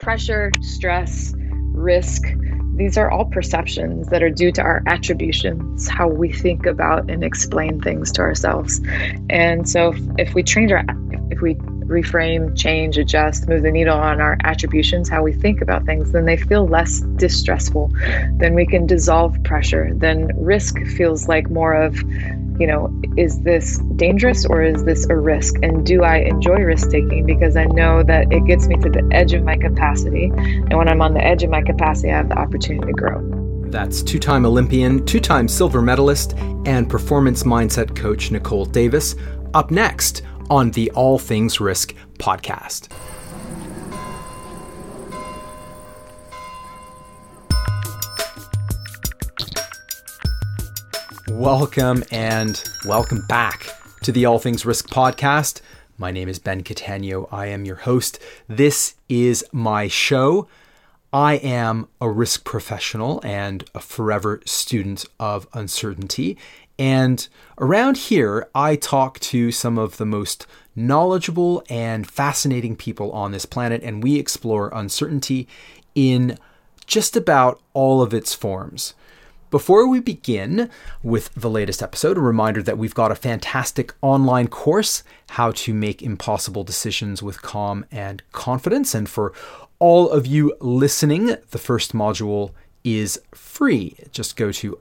Pressure, stress, risk, these are all perceptions that are due to our attributions, how we think about and explain things to ourselves. And so if we reframe, change, adjust, move the needle on our attributions, how we think about things, then they feel less distressful. Then we can dissolve pressure. Then risk feels like more of, is this dangerous or is this a risk? And do I enjoy risk taking? Because I know that it gets me to the edge of my capacity. And when I'm on the edge of my capacity, I have the opportunity to grow. That's two-time Olympian, two-time silver medalist, and performance mindset coach Nicole Davis. Up next on the All Things Risk podcast. Welcome back to the All Things Risk podcast. My name is Ben Catania. I am your host. This is my show. I am a risk professional and a forever student of uncertainty. And around here, I talk to some of the most knowledgeable and fascinating people on this planet, and we explore uncertainty in just about all of its forms. Before we begin with the latest episode, a reminder that we've got a fantastic online course, How to Make Impossible Decisions with Calm and Confidence. And for all of you listening, the first module is free. Just go to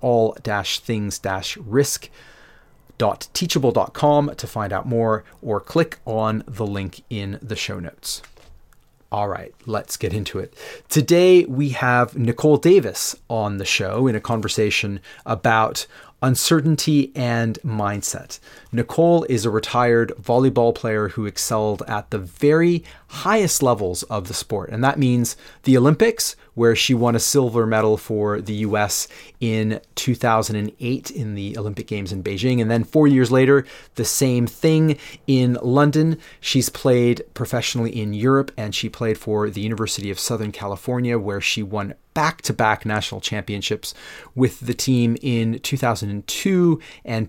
all-things-risk.teachable.com to find out more, or click on the link in the show notes. All right, let's get into it. Today, we have Nicole Davis on the show in a conversation about uncertainty and mindset. Nicole is a retired volleyball player who excelled at the very highest levels of the sport. And that means the Olympics, where she won a silver medal for the US in 2008 in the Olympic Games in Beijing. And then 4 years later, the same thing in London. She's played professionally in Europe, and she played for the University of Southern California, where she won back-to-back national championships with the team in 2002 and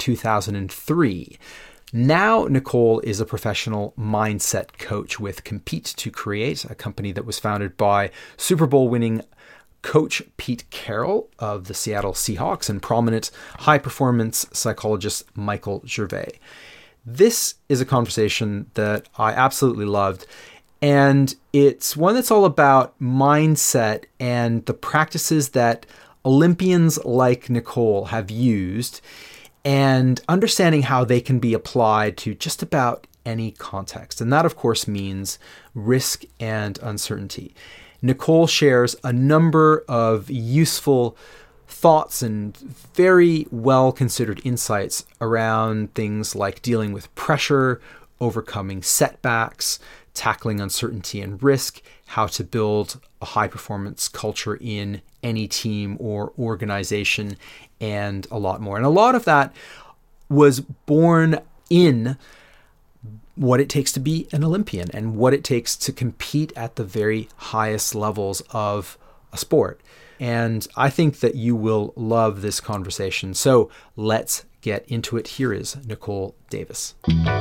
2003. Now, Nicole is a professional mindset coach with Compete to Create, a company that was founded by Super Bowl winning coach Pete Carroll of the Seattle Seahawks and prominent high-performance psychologist Michael Gervais. This is a conversation that I absolutely loved. And it's one that's all about mindset and the practices that Olympians like Nicole have used, and understanding how they can be applied to just about any context. And that, of course, means risk and uncertainty. Nicole shares a number of useful thoughts and very well-considered insights around things like dealing with pressure, overcoming setbacks, tackling uncertainty and risk, how to build a high-performance culture in any team or organization, and a lot more. And a lot of that was born in what it takes to be an Olympian and what it takes to compete at the very highest levels of a sport. And I think that you will love this conversation. So let's get into it. Here is Nicole Davis.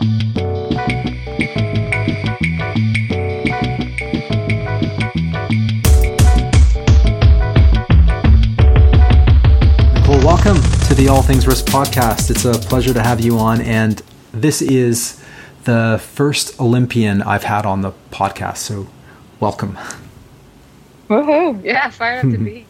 Welcome to the All Things Risk podcast. It's a pleasure to have you on, and this is the first Olympian I've had on the podcast, so welcome. Woohoo! Yeah, fired up to be.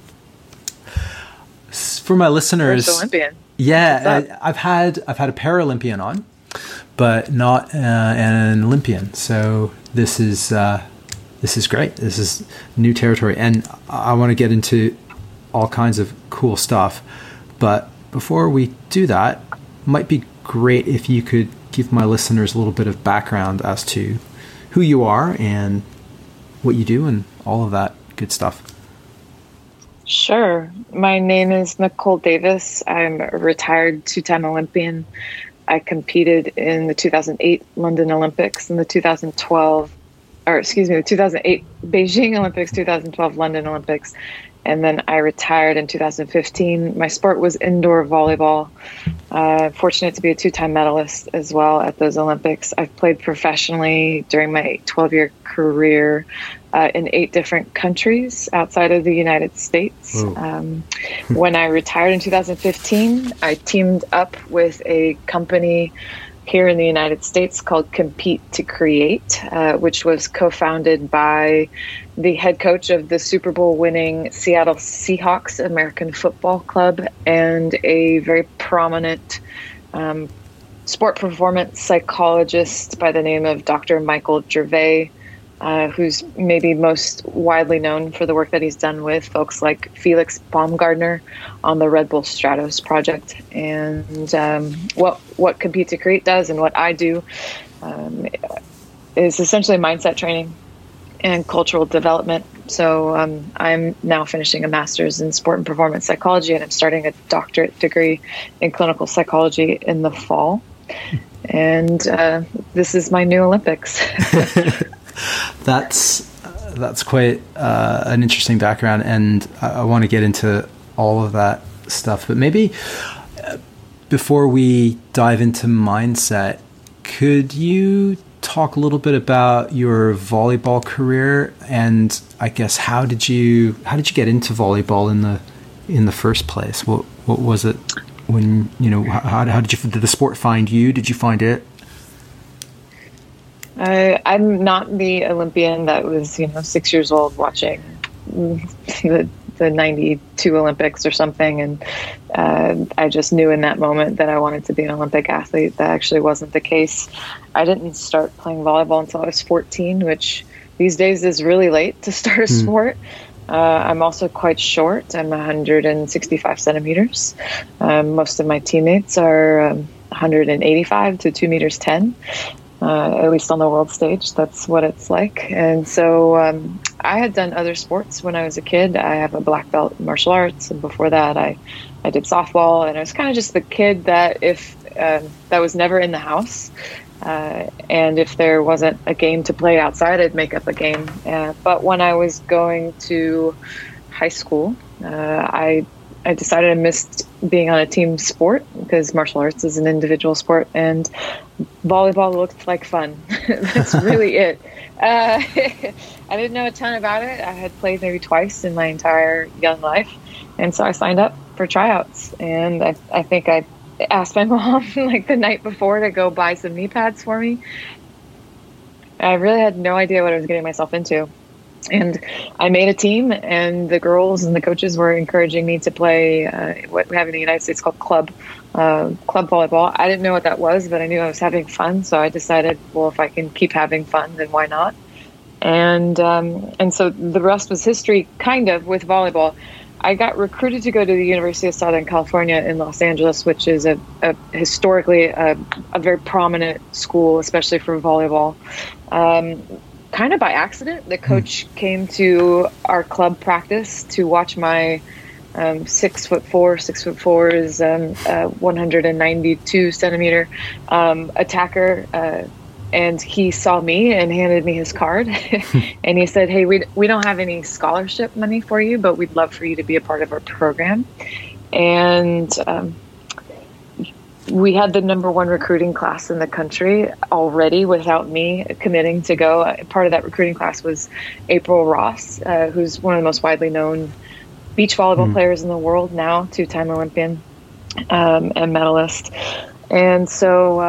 For my listeners, first Olympian. Yeah, I've had a Paralympian on, but not an Olympian. So this is great. This is new territory, and I want to get into all kinds of cool stuff. But before we do that, it might be great if you could give my listeners a little bit of background as to who you are and what you do and all of that good stuff. Sure. My name is Nicole Davis. I'm a retired two-time Olympian. I competed in the 2008 London Olympics and the 2008 Beijing Olympics, 2012 London Olympics. And then I retired in 2015. My sport was indoor volleyball. Fortunate to be a two-time medalist as well at those Olympics. I've played professionally during my 12-year career in 8 different countries outside of the United States. When I retired in 2015, I teamed up with a company here in the United States called Compete to Create, which was co-founded by the head coach of the Super Bowl winning Seattle Seahawks American Football Club and a very prominent sport performance psychologist by the name of Dr. Michael Gervais, who's maybe most widely known for the work that he's done with folks like Felix Baumgartner on the Red Bull Stratos project. And what Compete to Create does and what I do is essentially mindset training and cultural development. So I'm now finishing a master's in sport and performance psychology, and I'm starting a doctorate degree in clinical psychology in the fall. And this is my new Olympics. That's quite an interesting background, and I want to get into all of that stuff. But maybe before we dive into mindset, could you talk a little bit about your volleyball career, and I guess how did you get into volleyball in the first place? What was it when how did the sport find you? Did you find it? I'm not the Olympian that was 6 years old watching the 92 Olympics or something, and I just knew in that moment that I wanted to be an Olympic athlete. That actually wasn't the case. I didn't start playing volleyball until I was 14, which these days is really late to start a sport. I'm also quite short. I'm 165 centimeters. Most of my teammates are 185 to 2 meters 10. At least on the world stage, that's what it's like. And so I had done other sports when I was a kid. I have a black belt in martial arts, and before that I did softball, and I was kind of just the kid that that was never in the house, and if there wasn't a game to play outside, I'd make up a game. But when I was going to high school, I decided I missed being on a team sport because martial arts is an individual sport, and volleyball looked like fun. That's really it. I didn't know a ton about it. I had played maybe twice in my entire young life, and so I signed up for tryouts. And I think I asked my mom like the night before to go buy some knee pads for me. I really had no idea what I was getting myself into. And I made a team, and the girls and the coaches were encouraging me to play what we have in the United States called club volleyball. I didn't know what that was, but I knew I was having fun. So I decided, well, if I can keep having fun, then why not? And so the rest was history, kind of, with volleyball. I got recruited to go to the University of Southern California in Los Angeles, which is historically a very prominent school, especially for volleyball. Kind of by accident, the coach came to our club practice to watch my 6'4" is 192 centimeter attacker, and he saw me and handed me his card, and he said, "Hey, we don't have any scholarship money for you, but we'd love for you to be a part of our program." And we had the number 1 recruiting class in the country already without me committing to go. Part of that recruiting class was April Ross, who's one of the most widely known beach volleyball players in the world now, 2-time Olympian and medalist. And so,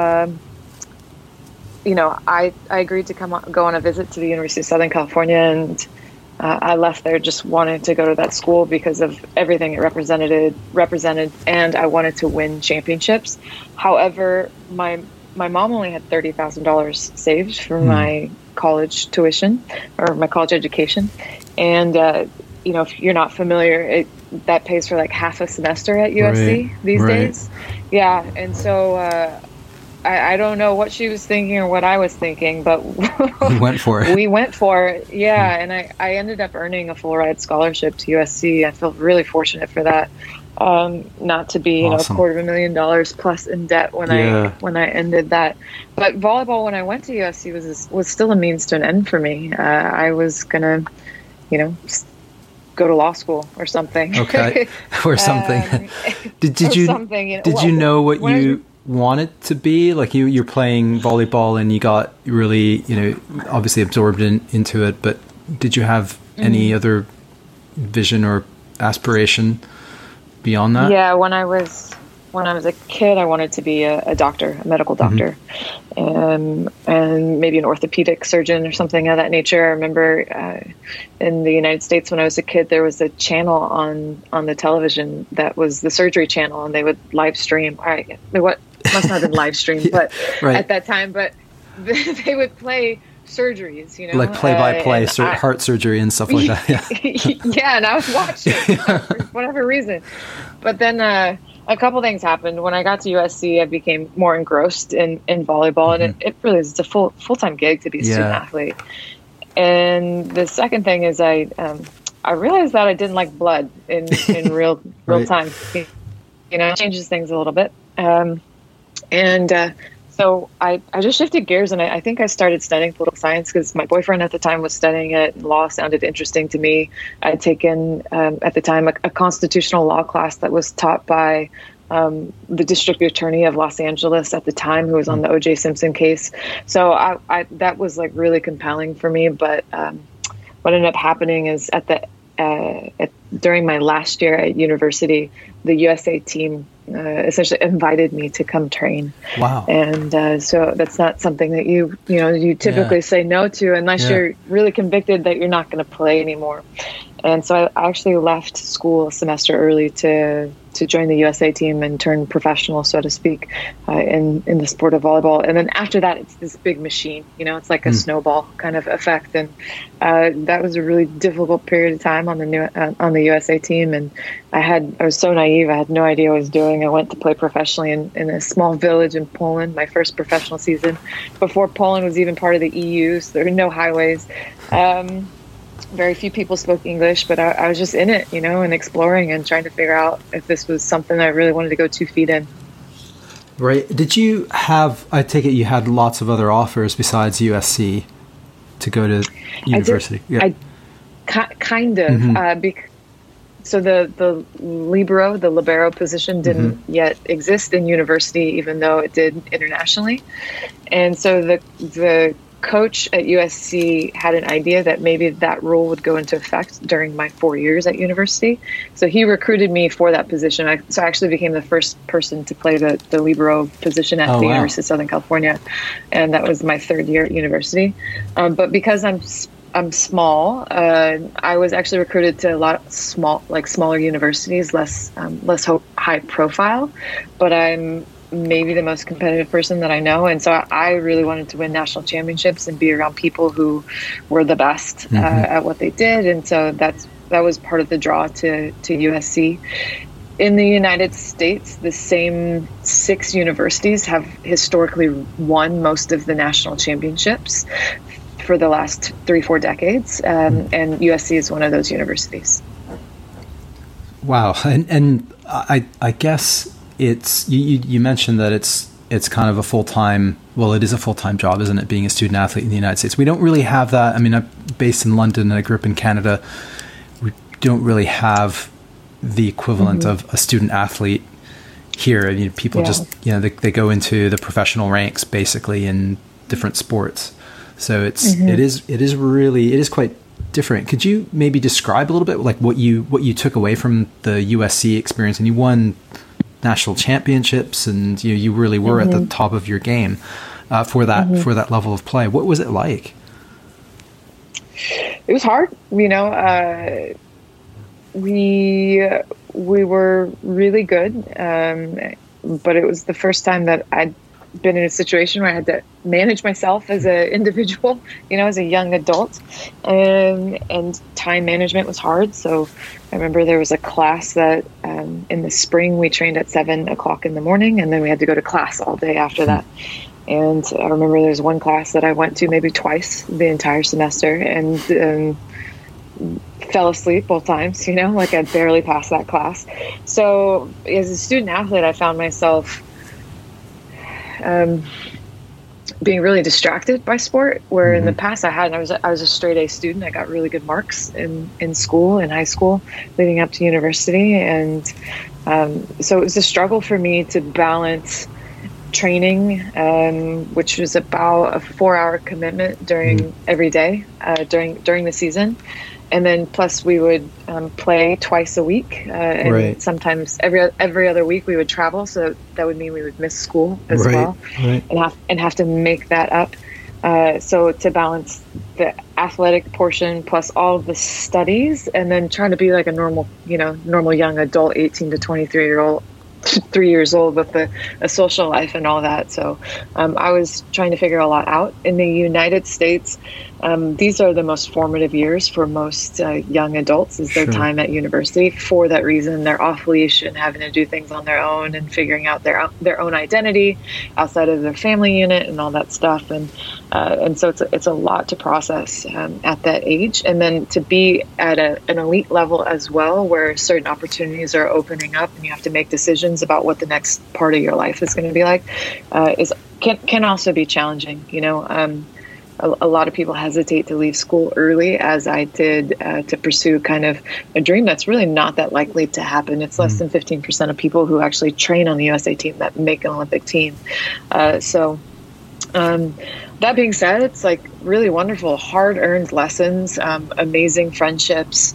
I agreed to go on a visit to the University of Southern California, and I left there just wanting to go to that school because of everything it represented, and I wanted to win championships. However, my mom only had $30,000 saved for my college tuition or my college education, and if you're not familiar, that pays for like half a semester at USC these days. Yeah, and so I don't know what she was thinking or what I was thinking, but we went for it. We went for it, yeah. And I ended up earning a full ride scholarship to USC. I feel really fortunate for that. Not to be, awesome. $250,000 plus in debt when I ended that. But volleyball, when I went to USC, was still a means to an end for me. I was gonna, go to law school or something. Okay, or something. Did you know what you wanted to be? Like you're playing volleyball and you got really, obviously absorbed into it, but did you have any other vision or aspiration beyond that? Yeah, when I was a kid, I wanted to be a doctor, a medical doctor, and maybe an orthopedic surgeon or something of that nature. I remember in the United States when I was a kid, there was a channel on the television that was the surgery channel, and they would live stream. What must not have been live streamed, but at that time, but they would play surgeries, like play-by-play heart surgery and stuff like that. Yeah, and I was watching for whatever reason. But then a couple things happened. When I got to USC, I became more engrossed in volleyball, and it really is a full-time gig to be a student athlete. And the second thing is I realized that I didn't like blood in real time. It changes things a little bit. So I just shifted gears, and I think I started studying political science because my boyfriend at the time was studying it, and law sounded interesting to me. I had taken, at the time, a constitutional law class that was taught by the district attorney of Los Angeles at the time, who was on the O.J. Simpson case. So I that was like really compelling for me. But what ended up happening is during my last year at university, the USA team essentially invited me to come train. Wow. And so that's not something that you typically say no to unless you're really convicted that you're not going to play anymore. And so I actually left school a semester early to join the USA team and turn professional, so to speak, in the sport of volleyball. And then after that, it's this big machine. It's like a snowball kind of effect. And that was a really difficult period of time on the USA team. And I was so naive. I had no idea what I was doing. I went to play professionally in a small village in Poland, my first professional season, before Poland was even part of the EU. So there were no highways. Very few people spoke English, but I was just in it, and exploring and trying to figure out if this was something I really wanted to go 2 feet in. Right. Did you have, I take it you had lots of other offers besides USC to go to university? I kind of. So the libero position didn't yet exist in university, even though it did internationally. And so the coach at USC had an idea that maybe that rule would go into effect during my 4 years at university. So he recruited me for that position. So I actually became the first person to play the libero position at the University of Southern California. And that was my 3rd year at university. But because I'm small, I was actually recruited to a lot of smaller universities, less high profile, but I'm maybe the most competitive person that I know. And so I really wanted to win national championships and be around people who were the best at what they did. And so that was part of the draw to USC. In the United States, the same 6 universities have historically won most of the national championships for the last 3-4 decades. And USC is one of those universities. Wow. And I guess it's you mentioned that it's kind of a full-time, well, it is a full-time job, isn't it, being a student athlete in the United States? We don't really have that. I mean, I'm based in London and I grew up in Canada. We don't really have the equivalent of a student athlete here. I mean, people just, they go into the professional ranks basically in different sports. So it is quite different. Could you maybe describe a little bit like what you took away from the USC experience? And you won national championships, and you really were at the top of your game for that level of play. What was it like? It was hard. We were really good, but it was the first time that I'd been in a situation where I had to manage myself as an individual, as a young adult, and time management was hard. So I remember there was a class that in the spring we trained at 7:00 in the morning, and then we had to go to class all day after that. And I remember there's one class that I went to maybe twice the entire semester, and fell asleep both times, like I barely passed that class. So as a student athlete, I found myself being really distracted by sport, where in the past I was a straight A student. I got really good marks in school, in high school, leading up to university. And so it was a struggle for me to balance training, which was about a 4-hour commitment during every day during the season. And then plus we would play twice a week, and sometimes every other week we would travel. So that would mean we would miss school as well, and have to make that up. So to balance the athletic portion plus all of the studies, and then trying to be like a normal young adult, 18 to 3 years old with a social life and all that. So I was trying to figure a lot out. In the United States, these are the most formative years for most young adults, is their time at university. For that reason, they're off leash and having to do things on their own and figuring out their own identity outside of their family unit and all that stuff. And so it's a lot to process at that age. And then to be at an elite level as well, where certain opportunities are opening up and you have to make decisions about what the next part of your life is going to be like, can also be challenging. A lot of people hesitate to leave school early, as I did, to pursue kind of a dream that's really not that likely to happen. It's less than 15% of people who actually train on the USA team that make an Olympic team. That being said, it's like really wonderful, hard-earned lessons, amazing friendships.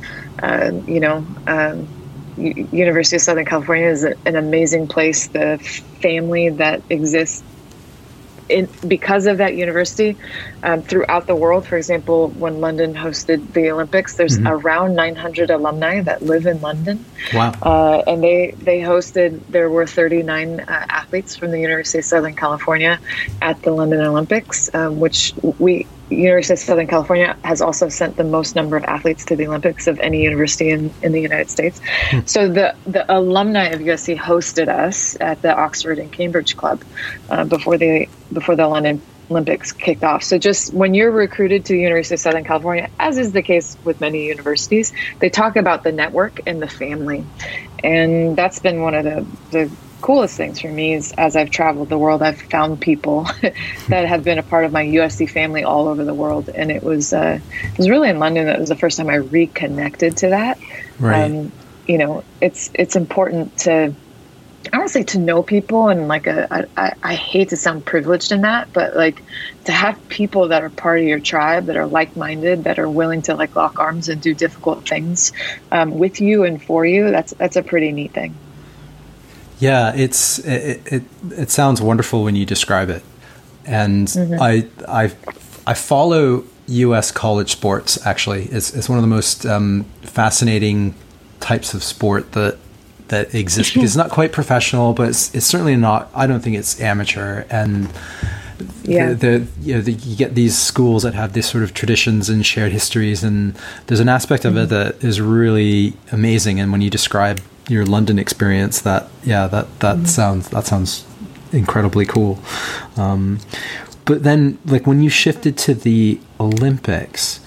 University of Southern California is an amazing place. The family that exists because of that university throughout the world. For example, when London hosted the Olympics, there's around 900 alumni that live in London. Wow. And they hosted, there were 39 athletes from the University of Southern California at the London Olympics, which University of Southern California has also sent the most number of athletes to the Olympics of any university in the United States. So the alumni of USC hosted us at the Oxford and Cambridge Club before the London Olympics kicked off. So just when you're recruited to the University of Southern California, as is the case with many universities, they talk about the network and the family. And that's been one of the coolest things for me. Is as I've traveled the world, I've found people that have been a part of my USC family all over the world. And it was really in London that was the first time I reconnected to that. Right. It's important to, I don't say to know people, and like I hate to sound privileged in that, but like to have people that are part of your tribe, that are like-minded, that are willing to like lock arms and do difficult things with you and for you. That's a pretty neat thing. Yeah, it sounds wonderful when you describe it, and I follow U.S. college sports. Actually, it's one of the most fascinating types of sport that exists, because it's not quite professional, but it's certainly not. I don't think it's amateur, and you get these schools that have these sort of traditions and shared histories, and there's an aspect of it that is really amazing. And when you describe your London experience, that sounds incredibly cool. But then, like when you shifted to the Olympics,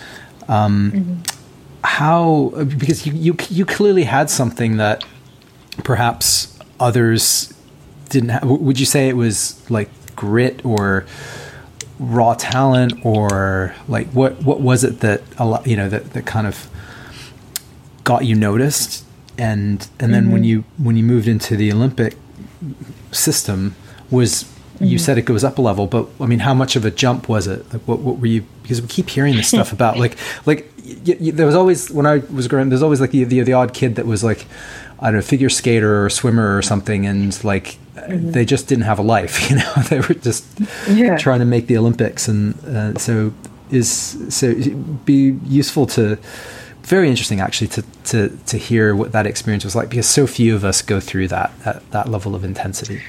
how, because you clearly had something that perhaps others didn't have. Would you say it was like grit or raw talent, or like what was it that that kind of got you noticed? And then when you moved into the Olympic system, you said it goes up a level, but I mean, how much of a jump was it? Like, what were you? Because we keep hearing this stuff about there was always, when I was growing, there's always like the odd kid that was like, I don't know, figure skater or swimmer or something, and like they just didn't have a life, they were just trying to make the Olympics, and so it'd be useful to. Very interesting, actually, to hear what that experience was like, because so few of us go through that at that level of intensity.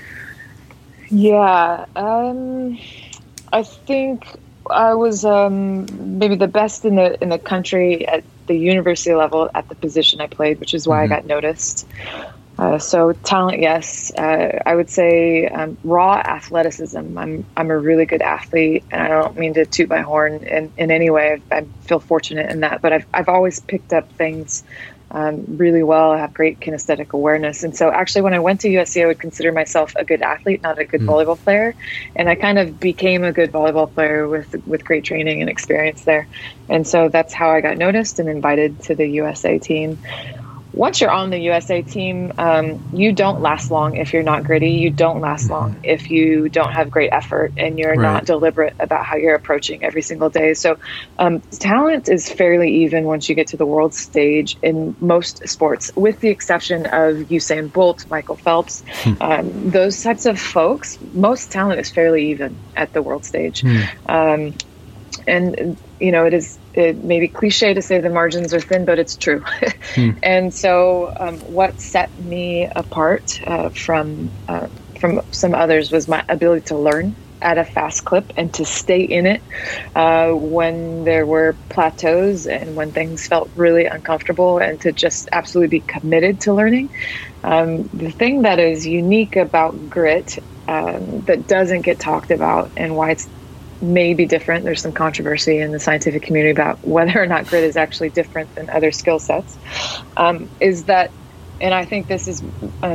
Yeah, I think I was maybe the best in the country at the university level at the position I played, which is why I got noticed. So talent, yes. I would say raw athleticism. I'm a really good athlete, and I don't mean to toot my horn in any way. I feel fortunate in that, but I've always picked up things really well. I have great kinesthetic awareness. And so actually when I went to USC, I would consider myself a good athlete, not a good volleyball player. And I kind of became a good volleyball player with great training and experience there. And so that's how I got noticed and invited to the USA team. once you're on the USA team, you don't last long if you're not gritty. You don't last long if you don't have great effort and you're not deliberate about how you're approaching every single day. So talent is fairly even once you get to the world stage in most sports, with the exception of Usain Bolt, Michael Phelps. Those types of folks, most talent is fairly even at the world stage. And, you know, it may be cliche to say the margins are thin, but it's true. And so what set me apart from some others was my ability to learn at a fast clip and to stay in it when there were plateaus and when things felt really uncomfortable, and to just absolutely be committed to learning. The thing that is unique about grit that doesn't get talked about, and why it's maybe different, there's some controversy in the scientific community about whether or not grit is actually different than other skill sets, is that, and I think this is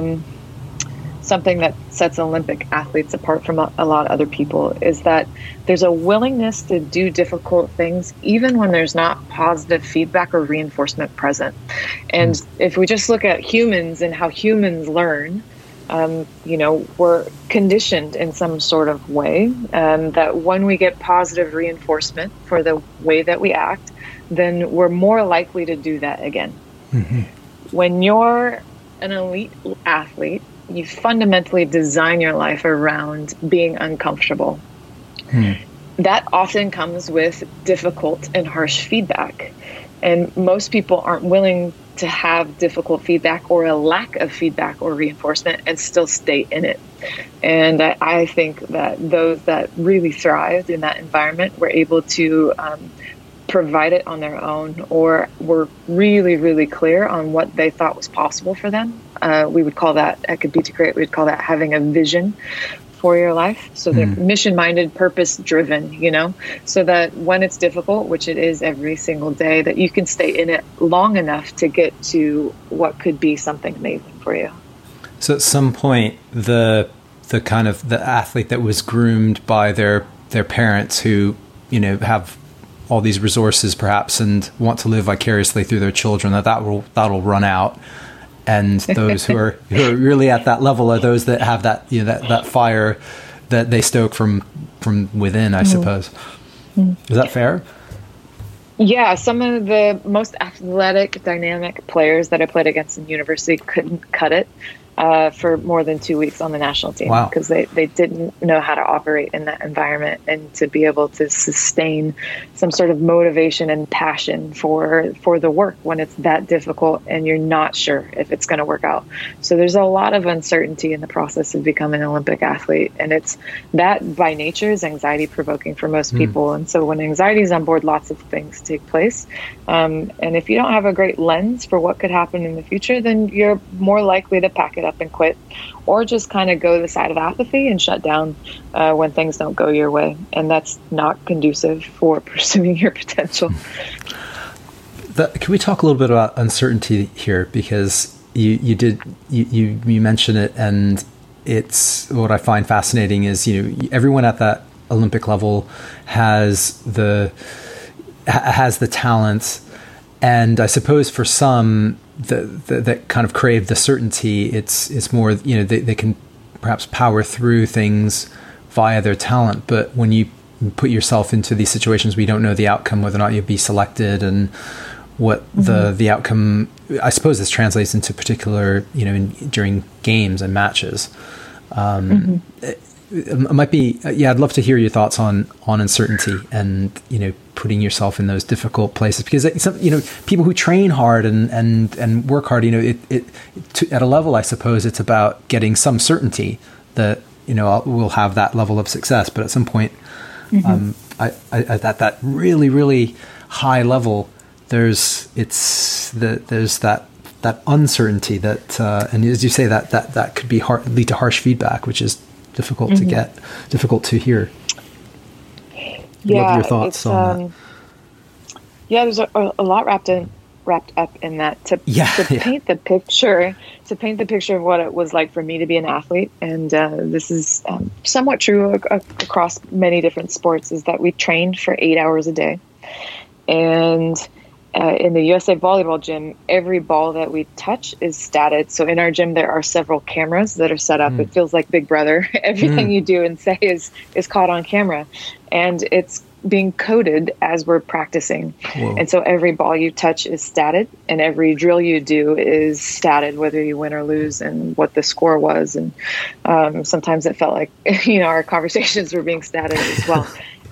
something that sets Olympic athletes apart from a lot of other people, is that there's a willingness to do difficult things even when there's not positive feedback or reinforcement present. And if we just look at humans and how humans learn, you know, we're conditioned in some sort of way that when we get positive reinforcement for the way that we act, then we're more likely to do that again. When you're an elite athlete, you fundamentally design your life around being uncomfortable. That often comes with difficult and harsh feedback. And most people aren't willing to have difficult feedback or a lack of feedback or reinforcement and still stay in it. And I think that those that really thrived in that environment were able to provide it on their own, or were really, really clear on what they thought was possible for them. We would call that, at Good Beat to Great, we'd call that having a vision for your life. So they're mission-minded, purpose-driven, you know, so that when it's difficult, which it is every single day, that you can stay in it long enough to get to what could be something amazing for you. So at some point, the kind of the athlete that was groomed by their parents, who, you know, have all these resources perhaps and want to live vicariously through their children, that'll run out. And those who are really at that level are those that have that, you know, that fire that they stoke from within, I suppose. Is that fair? Yeah, some of the most athletic, dynamic players that I played against in university couldn't cut it for more than 2 weeks on the national team, because they didn't know how to operate in that environment, and to be able to sustain some sort of motivation and passion for the work when it's that difficult and you're not sure if it's going to work out. So there's a lot of uncertainty in the process of becoming an Olympic athlete, and it's that by nature is anxiety provoking for most people. And so when anxiety is on board, lots of things take place. And if you don't have a great lens for what could happen in the future, then you're more likely to pack it up and quit, or just kind of go the side of apathy and shut down when things don't go your way. And that's not conducive for pursuing your potential. Can we talk a little bit about uncertainty here? Because you mentioned it, and it's what I find fascinating is, you know, everyone at that Olympic level has the talent, and I suppose for some that kind of crave the certainty, it's more, you know, they can perhaps power through things via their talent. But when you put yourself into these situations where you don't know the outcome, whether or not you'll be selected, and what the outcome, I suppose this translates into particular, you know, during games and matches. It might be, I'd love to hear your thoughts on uncertainty and, you know, putting yourself in those difficult places, because you know, people who train hard and work hard, you know, at a level, I suppose it's about getting some certainty that, you know, we'll have that level of success. But at some point, at that really, really high level, there's that uncertainty that, and as you say, that could be lead to harsh feedback, which is difficult to get, difficult to hear. Yeah, love your thoughts on that. Yeah, there's a lot wrapped up in that to paint the picture of what it was like for me to be an athlete. And this is somewhat true across many different sports, is that we trained for 8 hours a day. And in the USA Volleyball gym, every ball that we touch is statted. So in our gym, there are several cameras that are set up. It feels like Big Brother. Everything you do and say is caught on camera, and it's being coded as we're practicing. Whoa. And so every ball you touch is statted, and every drill you do is statted, whether you win or lose and what the score was. And sometimes it felt like, our conversations were being statted as well.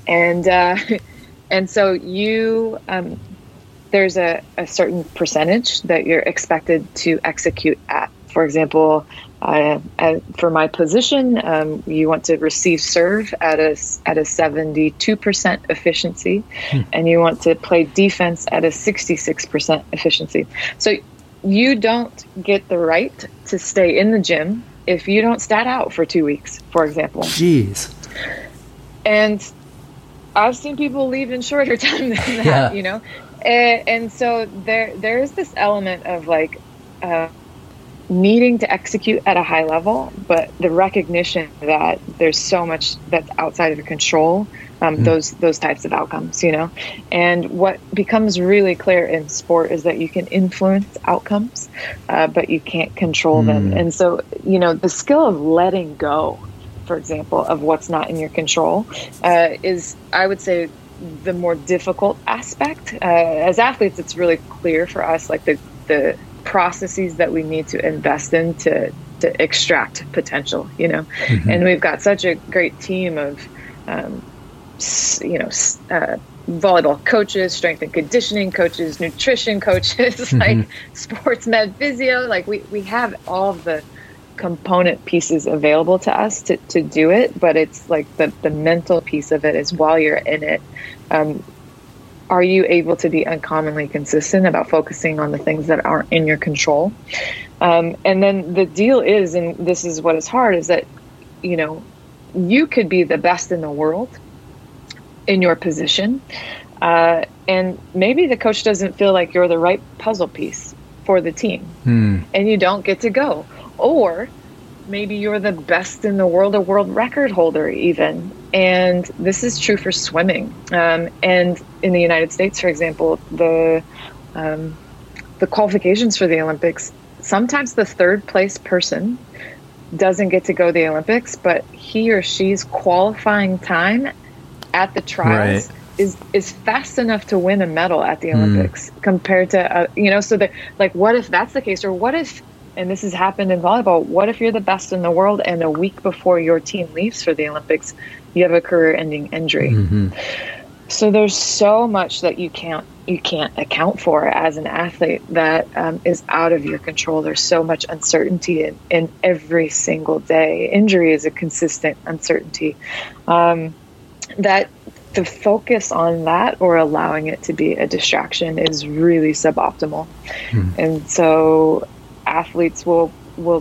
And so you, there's a certain percentage that you're expected to execute at. For example, for my position, you want to receive serve at a 72% efficiency, and you want to play defense at a 66% efficiency. So you don't get the right to stay in the gym if you don't stat out for 2 weeks, for example. Jeez. And I've seen people leave in shorter time than that, And so there is this element of like needing to execute at a high level, but the recognition that there's so much that's outside of your control, those types of outcomes, And what becomes really clear in sport is that you can influence outcomes, but you can't control them. And so, the skill of letting go, for example, of what's not in your control, is, I would say, the more difficult aspect. As athletes, it's really clear for us, like the processes that we need to invest in to extract potential, and we've got such a great team of, volleyball coaches, strength and conditioning coaches, nutrition coaches, like sports med physio, like we have all of the component pieces available to us to do it, but it's like the mental piece of it is, while you're in it, are you able to be uncommonly consistent about focusing on the things that aren't in your control? And then the deal is, and this is what is hard, is that, you could be the best in the world in your position. And maybe the coach doesn't feel like you're the right puzzle piece for the team, and you don't get to go. Or maybe you're the best in the world, a world record holder even. And this is true for swimming. And in the United States, for example, the qualifications for the Olympics, sometimes the third place person doesn't get to go to the Olympics, but he or she's qualifying time at the trials is fast enough to win a medal at the Olympics compared to, so that, like, what if that's the case? Or what if, and this has happened in volleyball, what if you're the best in the world and a week before your team leaves for the Olympics, you have a career-ending injury? So there's so much that you can't account for as an athlete that is out of your control. There's so much uncertainty in every single day. Injury is a consistent uncertainty. That to focus on that or allowing it to be a distraction is really suboptimal. And so athletes will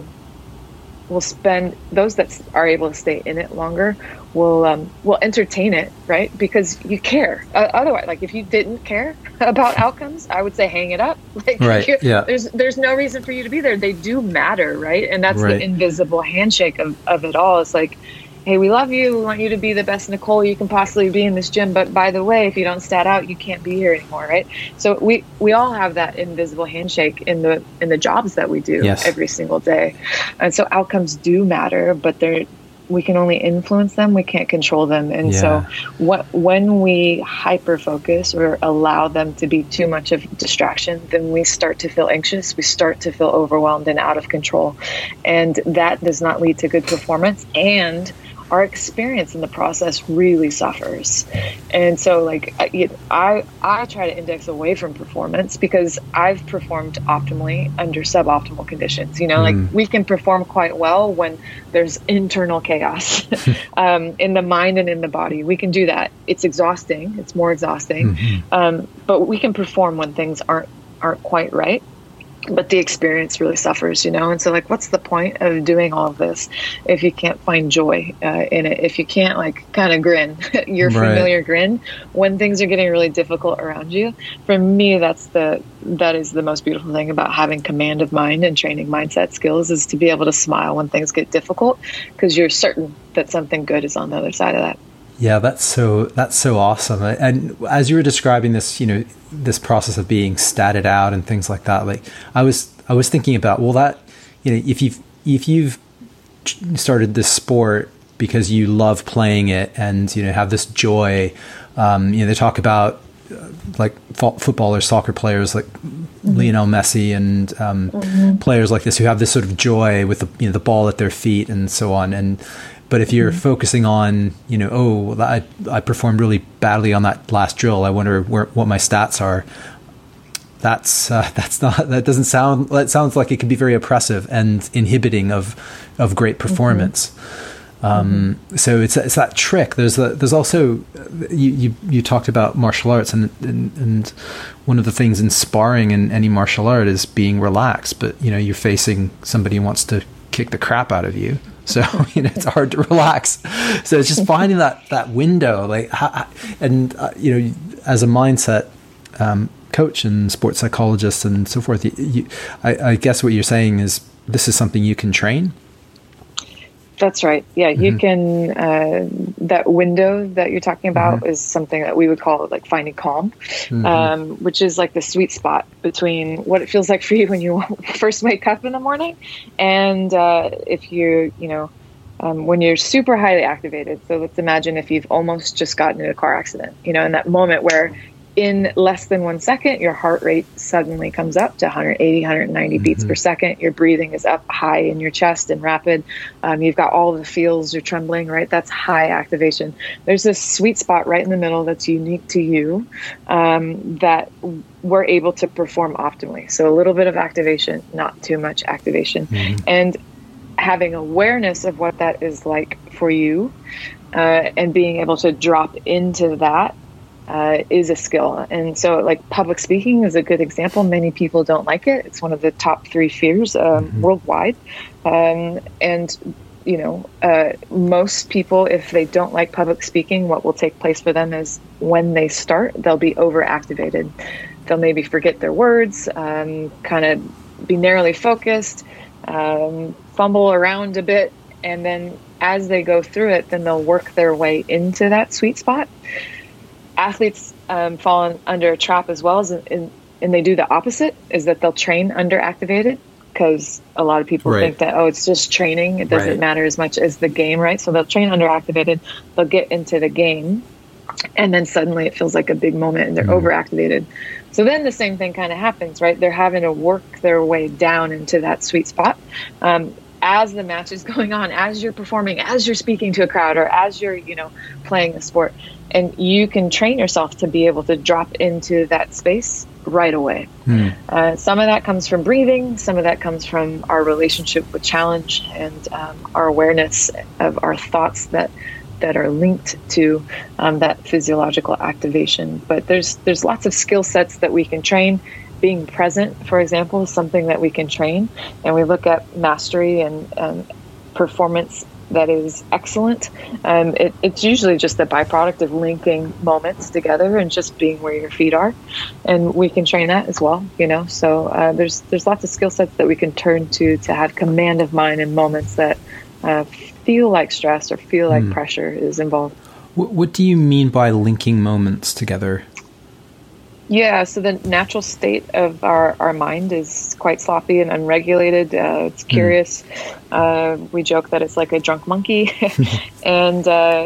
spend, those that are able to stay in it longer will entertain it, right? Because you care. Otherwise, like, if you didn't care about outcomes, I would say hang it up. Like, there's no reason for you to be there. They do matter, right? And that's the invisible handshake of it all. It's like, hey, we love you. We want you to be the best Nicole you can possibly be in this gym. But by the way, if you don't stat out, you can't be here anymore, right? So we all have that invisible handshake in the jobs that we do every single day. And so outcomes do matter, but we can only influence them. We can't control them. And so when we hyper focus or allow them to be too much of a distraction, then we start to feel anxious. We start to feel overwhelmed and out of control. And that does not lead to good performance. And our experience in the process really suffers. And so, like, I try to index away from performance because I've performed optimally under suboptimal conditions. Like, we can perform quite well when there's internal chaos in the mind and in the body. We can do that. It's exhausting. It's more exhausting. But we can perform when things aren't quite right. But the experience really suffers, And so, like, what's the point of doing all of this if you can't find joy in it? If you can't, like, kind of grin, your familiar grin when things are getting really difficult around you? For me, that is the most beautiful thing about having command of mind and training mindset skills, is to be able to smile when things get difficult, because you're certain that something good is on the other side of that. Yeah, that's so awesome. And as you were describing this, this process of being statted out and things like that, like I was thinking about, well, that, if you've started this sport because you love playing it and have this joy, they talk about like footballers, soccer players like Lionel Messi and players like this who have this sort of joy with the ball at their feet and so on. But if you're focusing on, I performed really badly on that last drill, I wonder what my stats are. That sounds like it could be very oppressive and inhibiting of great performance. So it's that trick. There's also, you talked about martial arts and one of the things in sparring in any martial art is being relaxed, but you're facing somebody who wants to kick the crap out of you. So, it's hard to relax. So it's just finding that window, like, as a mindset coach and sports psychologist and so forth, I guess what you're saying is this is something you can train. That's right. Yeah, you can, that window that you're talking about is something that we would call like finding calm, which is like the sweet spot between what it feels like for you when you first wake up in the morning and if you, when you're super highly activated. So let's imagine if you've almost just gotten in a car accident, in that moment where in less than 1 second, your heart rate suddenly comes up to 180, 190 beats per second. Your breathing is up high in your chest and rapid. You've got all the feels, you're trembling, right? That's high activation. There's this sweet spot right in the middle that's unique to you that we're able to perform optimally. So a little bit of activation, not too much activation. And having awareness of what that is like for you and being able to drop into that is a skill. And so like public speaking is a good example. Many people don't like it. It's one of the top 3 fears worldwide. Most people, if they don't like public speaking, what will take place for them is when they start, they'll be overactivated. They'll maybe forget their words, kind of be narrowly focused, fumble around a bit. And then as they go through it, then they'll work their way into that sweet spot. Athletes fall under a trap as well, and they do the opposite, is that they'll train underactivated because a lot of people think that, it's just training. It doesn't matter as much as the game, right? So they'll train underactivated, they'll get into the game, and then suddenly it feels like a big moment and they're overactivated. So then the same thing kind of happens, right? They're having to work their way down into that sweet spot. As the match is going on, as you're performing, as you're speaking to a crowd, or as you're, playing the sport. And you can train yourself to be able to drop into that space right away. Some of that comes from breathing. Some of that comes from our relationship with challenge and our awareness of our thoughts that are linked to that physiological activation. But there's lots of skill sets that we can train. Being present, for example, is something that we can train. And we look at mastery and performance that is excellent. It's usually just the byproduct of linking moments together and just being where your feet are. And we can train that as well, So there's lots of skill sets that we can turn to have command of mind in moments that feel like stress or feel like pressure is involved. What do you mean by linking moments together? Yeah, so the natural state of our mind is quite sloppy and unregulated. It's curious. We joke that it's like a drunk monkey, and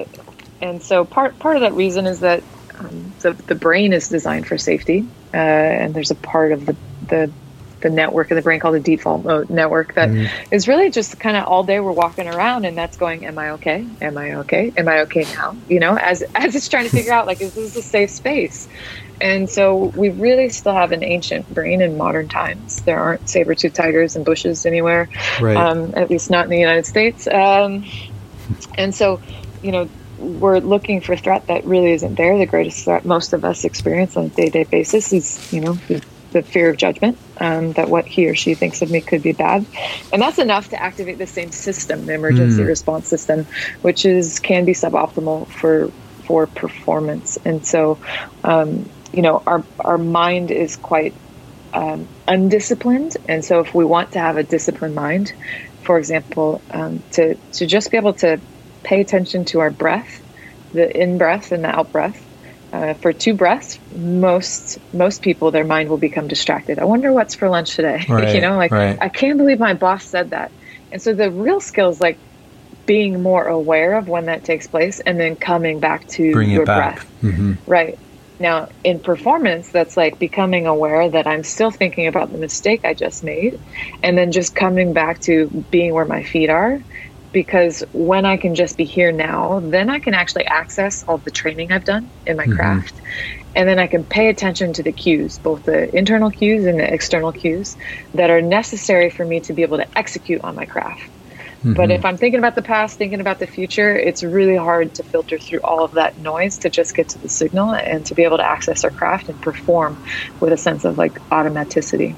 so part of that reason is that the brain is designed for safety, and there's a part of the network of the brain called the default mode network that is really just kind of all day we're walking around, and that's going, am I okay? Am I okay? Am I okay now? As it's trying to figure out, like, is this a safe space? And so we really still have an ancient brain in modern times. There aren't saber-toothed tigers and bushes anywhere, at least not in the United States. And so, we're looking for threat that really isn't there. The greatest threat most of us experience on a day-to-day basis is, the fear of judgment, that what he or she thinks of me could be bad. And that's enough to activate the same system, the emergency response system, which can be suboptimal for performance. And so, our mind is quite undisciplined. And so if we want to have a disciplined mind, for example, to just be able to pay attention to our breath the in breath and the out breath. For 2 breaths, most people, their mind will become distracted. I wonder what's for lunch today. Right, I can't believe my boss said that. And so the real skill is like being more aware of when that takes place and then coming back to your breath. Mm-hmm. Right. Now, in performance, that's like becoming aware that I'm still thinking about the mistake I just made, and then just coming back to being where my feet are. Because when I can just be here now, then I can actually access all the training I've done in my craft. And then I can pay attention to the cues, both the internal cues and the external cues that are necessary for me to be able to execute on my craft. But if I'm thinking about the past, thinking about the future, it's really hard to filter through all of that noise to just get to the signal and to be able to access our craft and perform with a sense of like automaticity.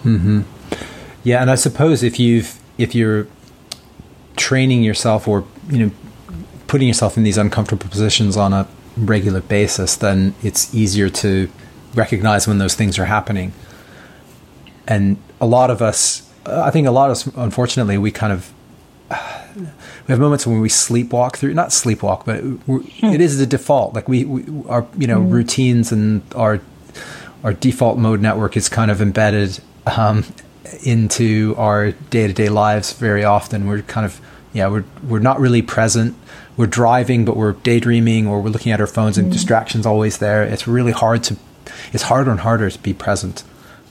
Yeah. And I suppose if you're training yourself or, putting yourself in these uncomfortable positions on a regular basis, then it's easier to recognize when those things are happening. And a lot of us, unfortunately, we kind of, we have moments when we sleepwalk through, not sleepwalk, but it is the default. Like we our, routines and our default mode network is kind of embedded, into our day-to-day lives. Very often we're kind of, we're not really present. We're driving, but we're daydreaming, or we're looking at our phones, and distractions always there. It's really it's harder and harder to be present.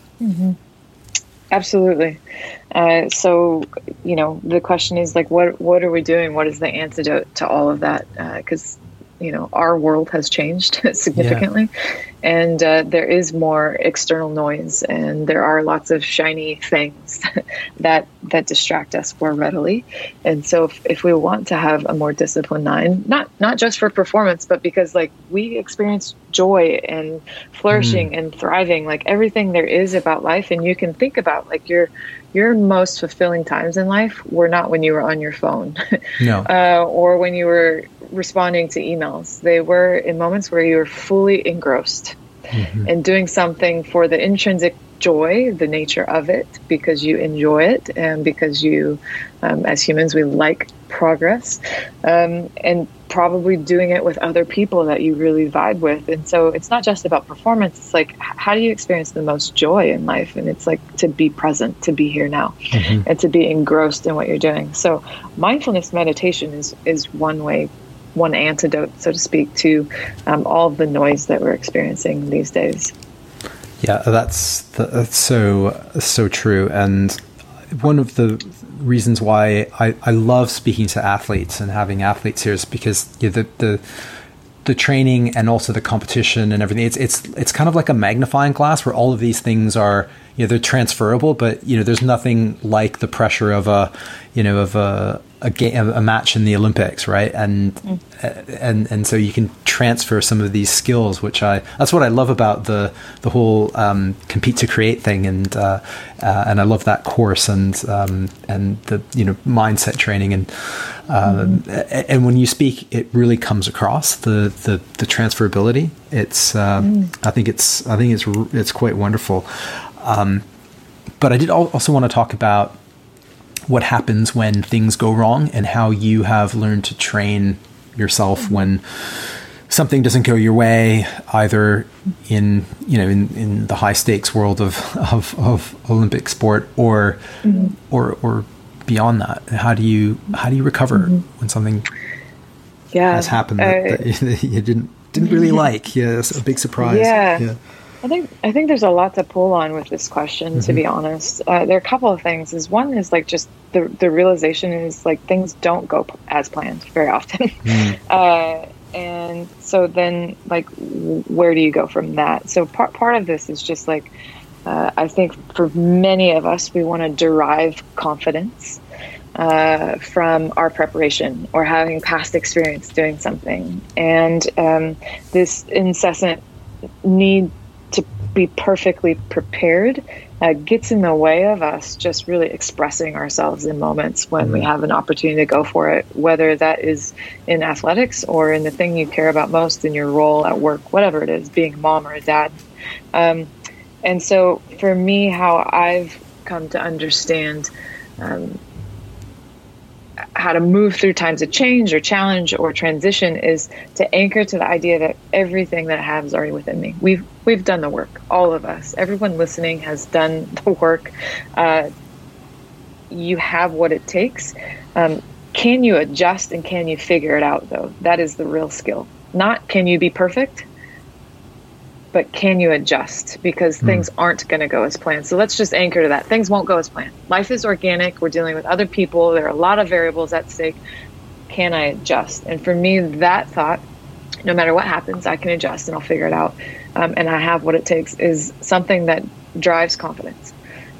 Absolutely. So, the question is like, what are we doing? What is the antidote to all of that? Because, our world has changed significantly, and there is more external noise, and there are lots of shiny things that distract us more readily. And so if we want to have a more disciplined mind, not just for performance, but because like we experience joy and flourishing and thriving, like everything there is about life. And you can think about like your most fulfilling times in life were not when you were on your phone or when you were responding to emails. They were in moments where you were fully engrossed and doing something for the intrinsic joy, the nature of it, because you enjoy it and because you, as humans, we like progress, and probably doing it with other people that you really vibe with. And so it's not just about performance. It's like, how do you experience the most joy in life? And it's like to be present, to be here now, and to be engrossed in what you're doing. So mindfulness meditation is one way, one antidote, so to speak, to all of the noise that we're experiencing these days. Yeah, that's so true. And one of the reasons why I love speaking to athletes and having athletes here is because the training and also the competition and everything, it's kind of like a magnifying glass where all of these things are, they're transferable, but there's nothing like the pressure of a match in the Olympics, right? And so you can transfer some of these skills, that's what I love about the whole compete to create thing, and I love that course and the mindset training and when you speak, it really comes across the transferability. It's I think it's quite wonderful. But I did also want to talk about what happens when things go wrong and how you have learned to train yourself when something doesn't go your way, either in the high stakes world of Olympic sport or beyond that. How do you recover when something has happened that you didn't really like? Yeah, it's a big surprise. Yeah. I think there's a lot to pull on with this question, to be honest. There are a couple of things. One is like just the realization is like things don't go as planned very often. And so then like where do you go from that? So part of this is just like I think for many of us, we want to derive confidence from our preparation or having past experience doing something. And this incessant need to be perfectly prepared gets in the way of us just really expressing ourselves in moments when we have an opportunity to go for it, whether that is in athletics or in the thing you care about most in your role at work, whatever it is, being a mom or a dad. And so for me, how I've come to understand how to move through times of change or challenge or transition is to anchor to the idea that everything that I have is already within me. We've done the work, all of us. Everyone listening has done the work. You have what it takes. Can you adjust and can you figure it out, though? That is the real skill. Not can you be perfect, but can you adjust? Because things aren't going to go as planned. So let's just anchor to that. Things won't go as planned. Life is organic. We're dealing with other people. There are a lot of variables at stake. Can I adjust? And for me, that thought, no matter what happens, I can adjust and I'll figure it out. And I have what it takes is something that drives confidence.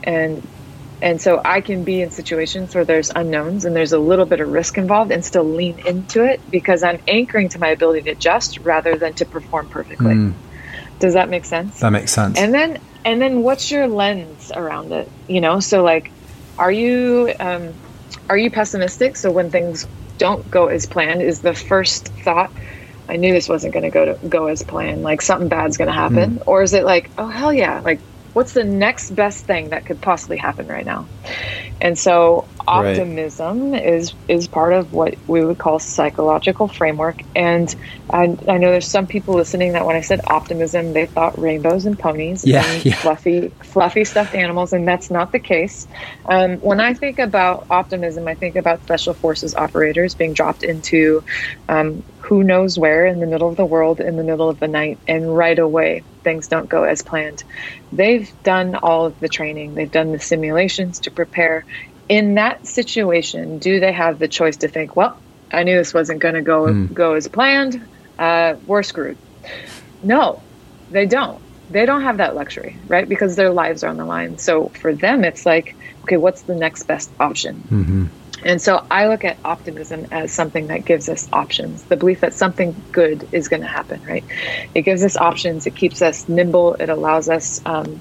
And so I can be in situations where there's unknowns and there's a little bit of risk involved and still lean into it because I'm anchoring to my ability to adjust rather than to perform perfectly. Does that make sense? That makes sense. And then what's your lens around it? So like, are you pessimistic? So when things don't go as planned, is the first thought, I knew this wasn't going to go as planned, like something bad's going to happen? Or is it like, oh, hell yeah, like what's the next best thing that could possibly happen right now? And so optimism is part of what we would call psychological framework. And I know there's some people listening that when I said optimism, they thought rainbows and ponies and fluffy stuffed animals, and that's not the case. When I think about optimism, I think about special forces operators being dropped into who knows where in the middle of the world, in the middle of the night, and right away things don't go as planned. They've done all of the training. They've done the simulations to prepare. In that situation, do they have the choice to think, well, I knew this wasn't going to go as planned. We're screwed. No, they don't. They don't have that luxury, right? Because their lives are on the line. So for them, it's like, okay, what's the next best option? And so I look at optimism as something that gives us options, the belief that something good is going to happen, right? It gives us options. It keeps us nimble. It allows us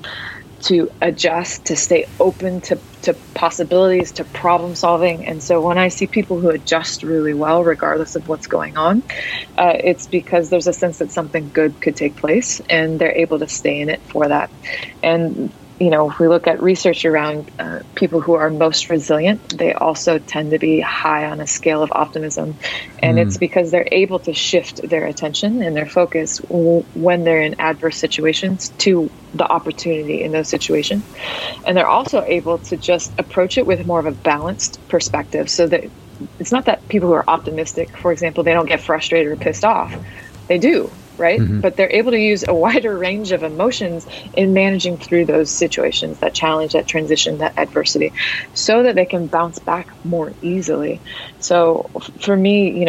to adjust, to stay open to possibilities, to problem solving. And so when I see people who adjust really well, regardless of what's going on, it's because there's a sense that something good could take place and they're able to stay in it for that. And if we look at research around people who are most resilient, they also tend to be high on a scale of optimism. And it's because they're able to shift their attention and their focus when they're in adverse situations to the opportunity in those situations. And they're also able to just approach it with more of a balanced perspective, so that it's not that people who are optimistic, for example, they don't get frustrated or pissed off. They do. Right? But they're able to use a wider range of emotions in managing through those situations, that challenge, that transition, that adversity, so that they can bounce back more easily. So for me,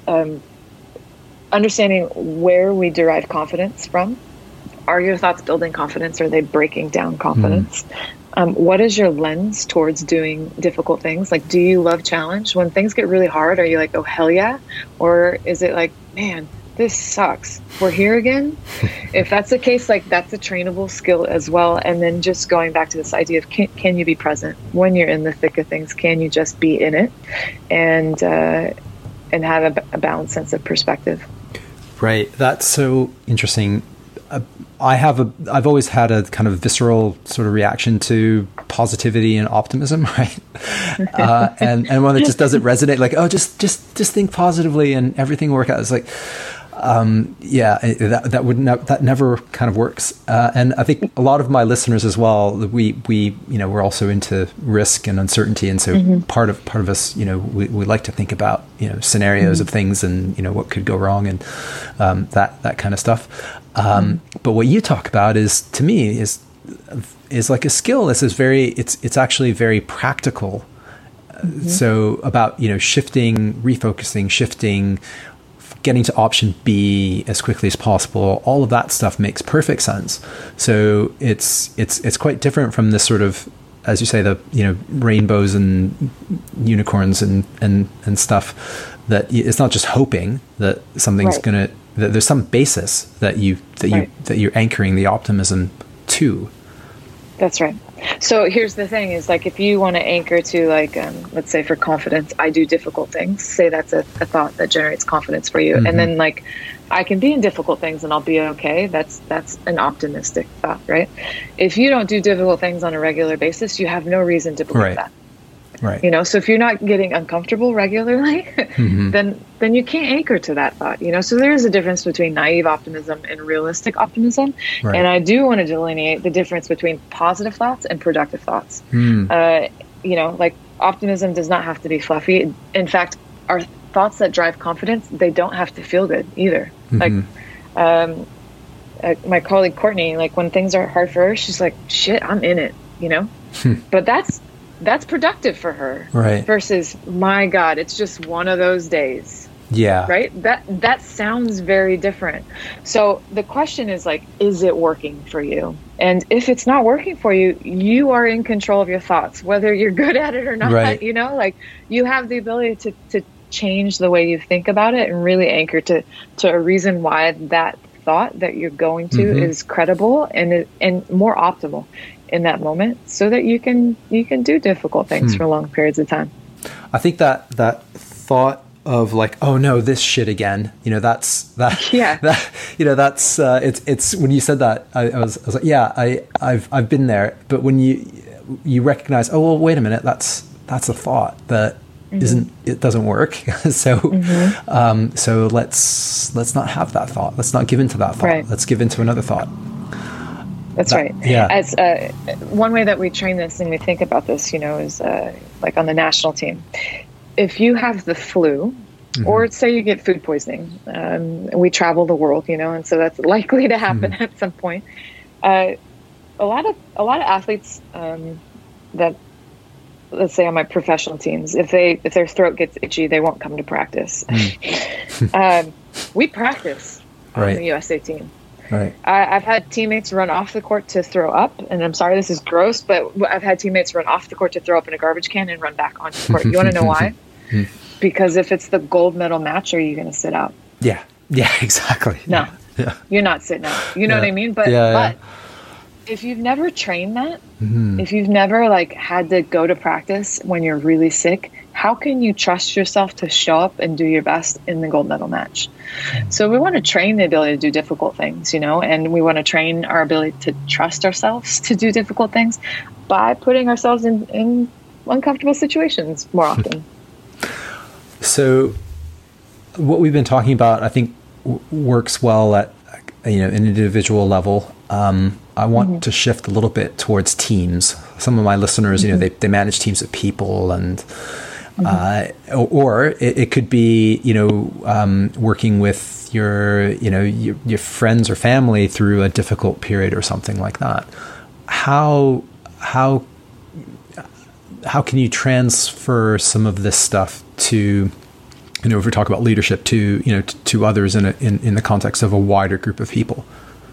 understanding where we derive confidence from. Are your thoughts building confidence? Or are they breaking down confidence? What is your lens towards doing difficult things? Like, do you love challenge? When things get really hard, are you like, oh, hell yeah? Or is it like, man, this sucks, we're here again? If that's the case, like, that's a trainable skill as well. And then just going back to this idea of can you be present when you're in the thick of things? Can you just be in it and have a balanced sense of perspective? Right. That's so interesting. I've always had a kind of visceral sort of reaction to positivity and optimism, right? And when it just doesn't resonate, like, oh, just think positively and everything will work out. It's like, that never kind of works. And I think a lot of my listeners as well, we're also into risk and uncertainty. And so part of us, we like to think about, scenarios of things and, what could go wrong and, that kind of stuff. But what you talk about is like a skill. This is it's actually very practical. So about, shifting, refocusing, getting to option B as quickly as possible, all of that stuff makes perfect sense. So it's quite different from this sort of, as you say, the rainbows and unicorns and stuff, that it's not just hoping that something's that there's some basis that you're anchoring the optimism to. That's right. So here's the thing is, like, if you want to anchor to, like, let's say for confidence, I do difficult things. Say that's a thought that generates confidence for you. And then, like, I can be in difficult things and I'll be okay. That's an optimistic thought, right? If you don't do difficult things on a regular basis, you have no reason to believe that. Right. You know, so if you're not getting uncomfortable regularly, Mm-hmm. then you can't anchor to that thought, you know. So there is a difference between naive optimism and realistic optimism. Right. And I do want to delineate the difference between positive thoughts and productive thoughts. You know, like optimism does not have to be fluffy. In fact, our thoughts that drive confidence, they don't have to feel good either. Mm-hmm. Like my colleague Courtney, like when things are hard for her, she's like, shit, I'm in it, you know. But that's productive for her, Right. versus, my God, it's just one of those days. Yeah. Right. That sounds very different. So the question is, like, is it working for you? And if it's not working for you, you are in control of your thoughts, whether you're good at it or not. Right. You know, like, you have the ability to change the way you think about it and really anchor to a reason why that thought that you're going to is credible and more optimal in that moment, so that you can do difficult things for long periods of time. I think that thought of like, oh no, this shit again, you know, that's Yeah. that, you know, that's it's when you said that, I was like, yeah, I've been there. But when you recognize, oh well, wait a minute, that's a thought that it doesn't work. So so let's not have that thought. Let's not give into that thought. Right. Let's give into another thought. That's right. Yeah. As one way that we train this and we think about this, you know, is like on the national team. If you have the flu, or say you get food poisoning, we travel the world, you know, and so that's likely to happen at some point. A lot of athletes that, let's say on my professional teams, if their throat gets itchy, they won't come to practice. We practice on the USA team. Right. I've had teammates run off the court to throw up, and I'm sorry, this is gross, but I've had teammates run off the court to throw up in a garbage can and run back onto the court. You want to know why? Because if it's the gold medal match, are you going to sit out? Yeah. Yeah, exactly. No. Yeah. You're not sitting out. You know what I mean? But if you've never trained that, if you've never like had to go to practice when you're really sick, how can you trust yourself to show up and do your best in the gold medal match? So we want to train the ability to do difficult things, you know, and we want to train our ability to trust ourselves to do difficult things by putting ourselves in uncomfortable situations more often. So what we've been talking about, I think, works well at, you know, an individual level. I want to shift a little bit towards teams. Some of my listeners, you know, they manage teams of people, and or it could be, you know, working with your friends or family through a difficult period or something like that. How can you transfer some of this stuff to, you know, if we talk about leadership, to, you know, to others in the context of a wider group of people?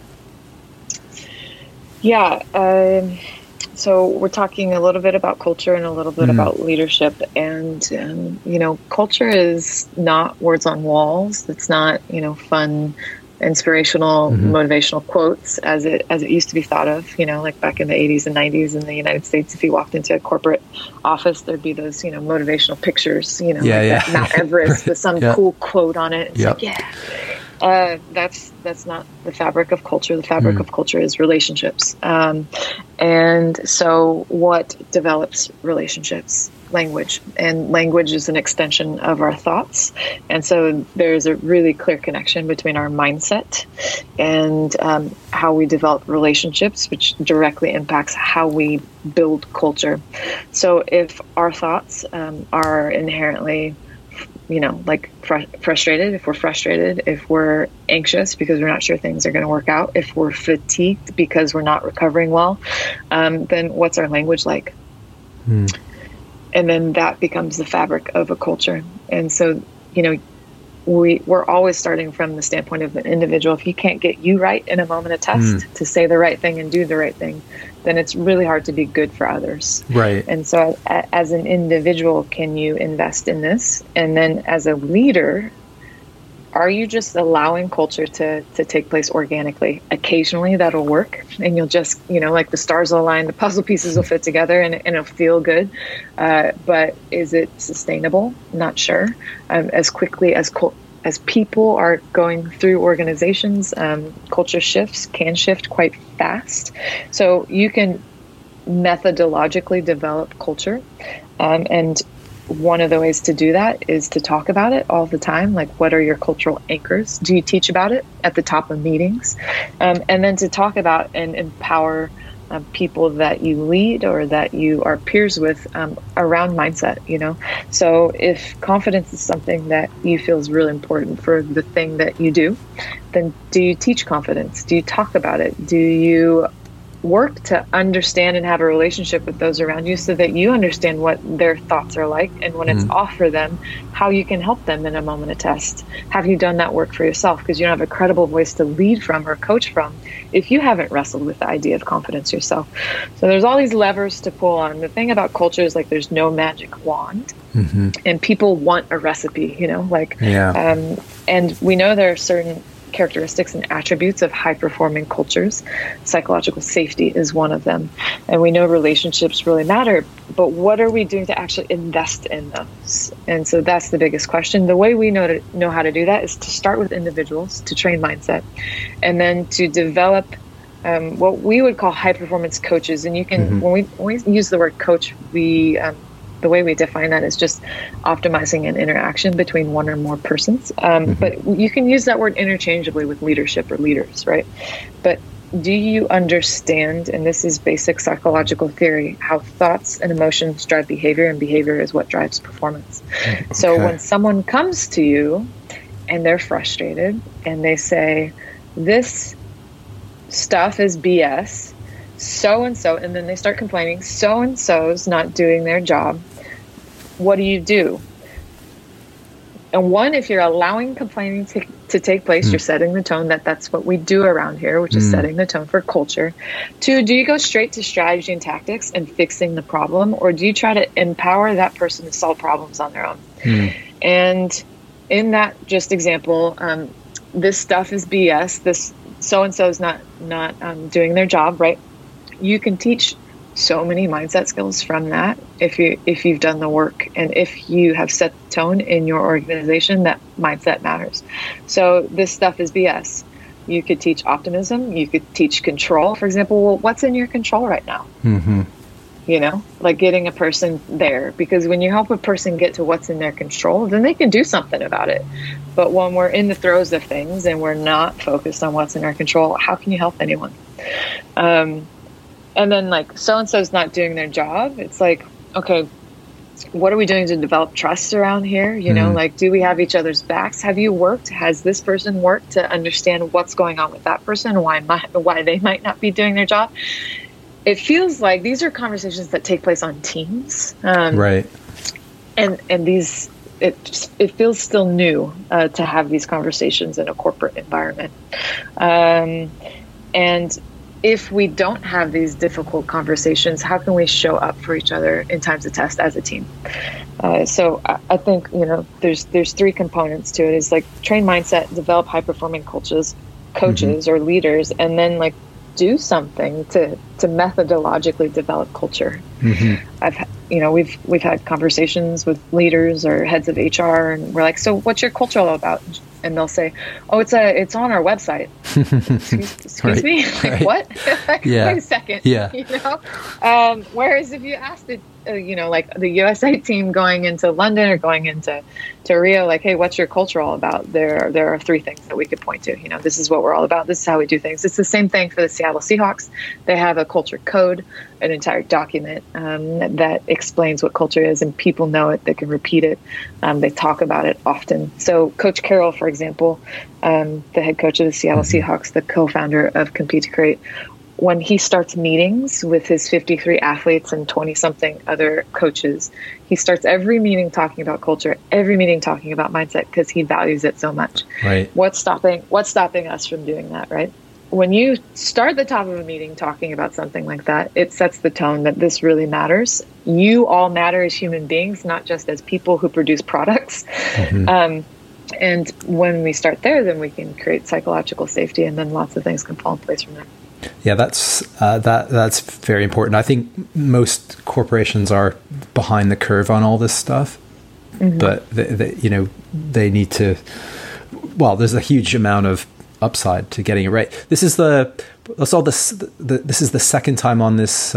Yeah. So we're talking a little bit about culture and a little bit about leadership, and you know, culture is not words on walls. It's not, you know, fun, inspirational, motivational quotes as it used to be thought of. You know, like back in the 80s and 90s in the United States, if you walked into a corporate office, there'd be those, you know, motivational pictures. You know, like that Mount Everest with some cool quote on it. It's like, yeah. That's not the fabric of culture. The fabric of culture is relationships. And so what develops relationships? Language. And language is an extension of our thoughts. And so there's a really clear connection between our mindset and how we develop relationships, which directly impacts how we build culture. So if our thoughts are inherently, you know, like frustrated, if we're anxious because we're not sure things are going to work out, if we're fatigued because we're not recovering well, then what's our language like? And then that becomes the fabric of a culture. And so, you know, we're always starting from the standpoint of an individual. If you can't get you right in a moment of test to say the right thing and do the right thing, then it's really hard to be good for others. Right. And so as an individual, can you invest in this? And then as a leader, are you just allowing culture to take place organically? Occasionally that'll work, and you'll just, you know, like the stars will align, the puzzle pieces will fit together, and it'll feel good. But is it sustainable? Not sure. As quickly as people are going through organizations, culture can shift quite fast. So you can methodologically develop culture. And one of the ways to do that is to talk about it all the time. Like, what are your cultural anchors? Do you teach about it at the top of meetings? And then to talk about and empower people that you lead or that you are peers with around mindset, you know? So if confidence is something that you feel is really important for the thing that you do, then do you teach confidence? Do you talk about it? Do you work to understand and have a relationship with those around you so that you understand what their thoughts are like, and when it's off for them, how you can help them in a moment of test? Have you done that work for yourself? Because you don't have a credible voice to lead from or coach from if you haven't wrestled with the idea of confidence yourself. So there's all these levers to pull on. The thing about culture is, like, there's no magic wand, and people want a recipe, you know, like, and we know there are certain characteristics and attributes of high-performing cultures. Psychological safety is one of them. And we know relationships really matter, but what are we doing to actually invest in those? And so that's the biggest question. The way we know how to do that is to start with individuals, to train mindset, and then to develop what we would call high-performance coaches. And you can, when we use the word coach, the way we define that is just optimizing an interaction between one or more persons. But you can use that word interchangeably with leadership or leaders, right? But do you understand, and this is basic psychological theory, how thoughts and emotions drive behavior, and behavior is what drives performance? Okay. So when someone comes to you and they're frustrated and they say, this stuff is BS, so-and-so, and then they start complaining, so-and-so's not doing their job, what do? And one, if you're allowing complaining to take place, you're setting the tone that that's what we do around here, which is setting the tone for culture. Two, do you go straight to strategy and tactics and fixing the problem, or do you try to empower that person to solve problems on their own? And in that just example, this stuff is BS, this so-and-so is not doing their job, right? You can teach so many mindset skills from that if you've done the work, and if you have set the tone in your organization that mindset matters. So this stuff is BS. You could teach optimism. You could teach control. For example, well, what's in your control right now? You know, like getting a person there, because when you help a person get to what's in their control, then they can do something about it. But when we're in the throes of things and we're not focused on what's in our control, how can you help anyone? And then, like, so-and-so's not doing their job. It's like, okay, what are we doing to develop trust around here? You know, like, do we have each other's backs? Have you worked? Has this person worked to understand what's going on with that person? Why they might not be doing their job? It feels like these are conversations that take place on teams. Right. And these, it feels still new to have these conversations in a corporate environment. And if we don't have these difficult conversations, how can we show up for each other in times of test as a team? So I think, you know, there's three components to it. Is like train mindset, develop high performing coaches or leaders, and then like do something to methodologically develop culture. We've had conversations with leaders or heads of HR, and we're like, so what's your culture all about? And they'll say, oh, it's on our website. Excuse me? Like, what? Wait a second. Yeah. You know? Whereas if you asked it, like the USA team going into London or going into Rio, like, hey, what's your culture all about? There are three things that we could point to. You know, this is what we're all about. This is how we do things. It's the same thing for the Seattle Seahawks. They have a culture code, an entire document that explains what culture is, and people know it. They can repeat it. They talk about it often. So Coach Carroll, for example, the head coach of the Seattle Seahawks, the co-founder of Compete to Create, when he starts meetings with his 53 athletes and 20-something other coaches, he starts every meeting talking about culture, every meeting talking about mindset, because he values it so much. Right. What's stopping us from doing that, right? When you start the top of a meeting talking about something like that, it sets the tone that this really matters. You all matter as human beings, not just as people who produce products. And when we start there, then we can create psychological safety, and then lots of things can fall in place from there. Yeah, that's very important. I think most corporations are behind the curve on all this stuff, but they need to. Well, there's a huge amount of upside to getting it right. This is the second time on this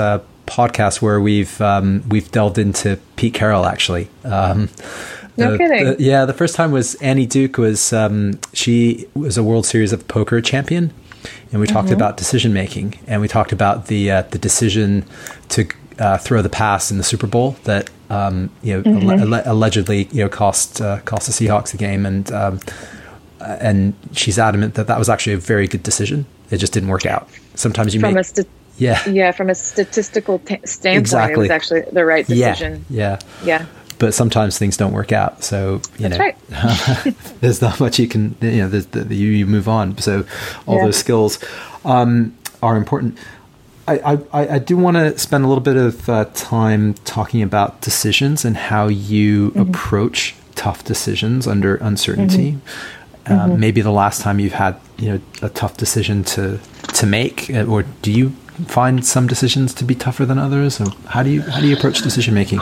podcast where we've delved into Pete Carroll, actually. No kidding. The first time was Annie Duke she was a World Series of Poker champion, and we talked about decision making, and we talked about the decision to throw the pass in the Super Bowl that allegedly cost the Seahawks the game, and she's adamant that was actually a very good decision. It just didn't work out. Sometimes you from from a statistical standpoint, it was actually the right decision. Yeah. But sometimes things don't work out, so That's right. there's not much you can. You move on. So all those skills are important. I do want to spend a little bit of time talking about decisions and how you approach tough decisions under uncertainty. Maybe the last time you've had a tough decision to make, or do you find some decisions to be tougher than others? Or how do you approach decision making?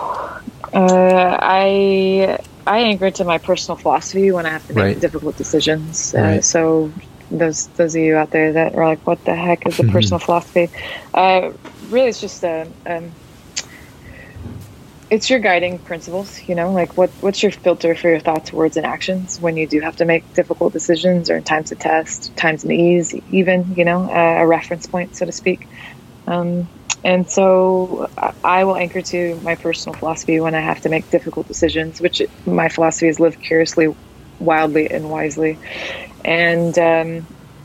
I anchor to my personal philosophy when I have to make difficult decisions. So those of you out there that are like, what the heck is a personal philosophy? Really, it's just it's your guiding principles. Like what's your filter for your thoughts, words, and actions when you do have to make difficult decisions, or in times of test, times of ease, even a reference point, so to speak. And so I will anchor to my personal philosophy when I have to make difficult decisions, which my philosophy is live curiously, wildly, and wisely. And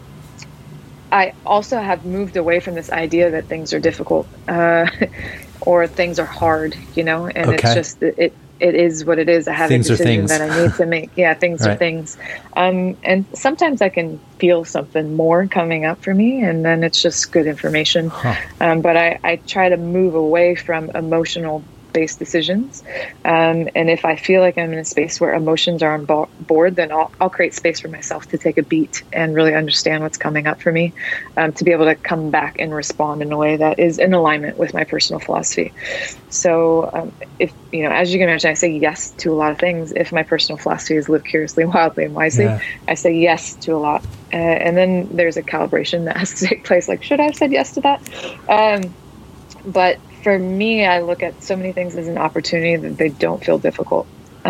I also have moved away from this idea that things are difficult or things are hard, and it's just it is what it is. I have a decision that I need to make. Yeah, things are things. And sometimes I can feel something more coming up for me, and then it's just good information. But I try to move away from emotional-based decisions. And if I feel like I'm in a space where emotions are on board, then I'll create space for myself to take a beat and really understand what's coming up for me, to be able to come back and respond in a way that is in alignment with my personal philosophy. So if, as you can imagine, I say yes to a lot of things. If my personal philosophy is live curiously, wildly, and wisely, I say yes to a lot. And then there's a calibration that has to take place. Like, should I have said yes to that? But for me, I look at so many things as an opportunity that they don't feel difficult,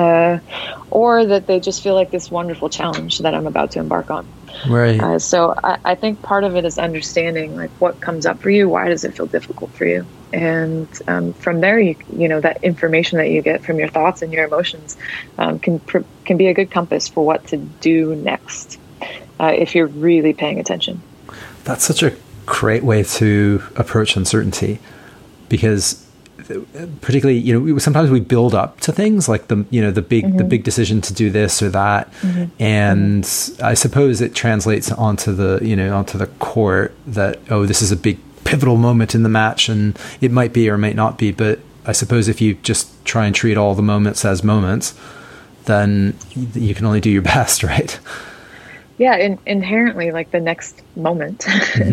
or that they just feel like this wonderful challenge that I'm about to embark on. Right. So I think part of it is understanding like what comes up for you. Why does it feel difficult for you? And from there, that information that you get from your thoughts and your emotions can be a good compass for what to do next, if you're really paying attention. That's such a great way to approach uncertainty, because particularly, sometimes we build up to things like the big decision to do this or that. And I suppose it translates onto the court that, this is a big pivotal moment in the match, and it might be or might not be. But I suppose if you just try and treat all the moments as moments, then you can only do your best, right? Yeah. Inherently, like the next moment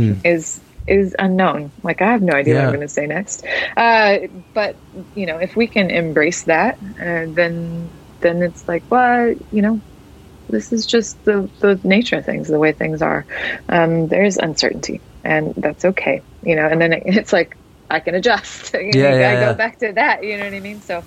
is unknown. Like, I have no idea what I'm going to say next. But if we can embrace that, then it's like, well, this is just the nature of things, the way things are. There's uncertainty, and that's okay. And then it's like, I can adjust. I go back to that. You know what I mean? So,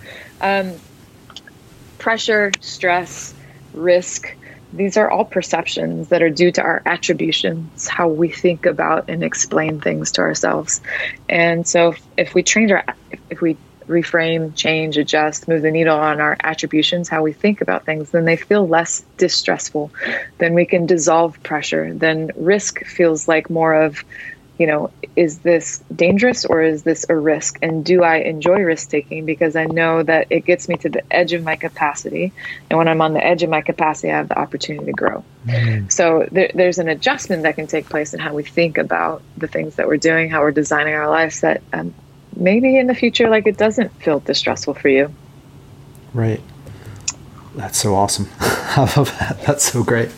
pressure, stress, risk, these are all perceptions that are due to our attributions, how we think about and explain things to ourselves. And so if we reframe, change, adjust, move the needle on our attributions, how we think about things, then they feel less distressful. Then we can dissolve pressure. Then risk feels like more of, is this dangerous or is this a risk? And do I enjoy risk taking? Because I know that it gets me to the edge of my capacity. And when I'm on the edge of my capacity, I have the opportunity to grow. So there's an adjustment that can take place in how we think about the things that we're doing, how we're designing our lives, that maybe in the future, like, it doesn't feel distressful for you. Right. That's so awesome. I love that. That's so great.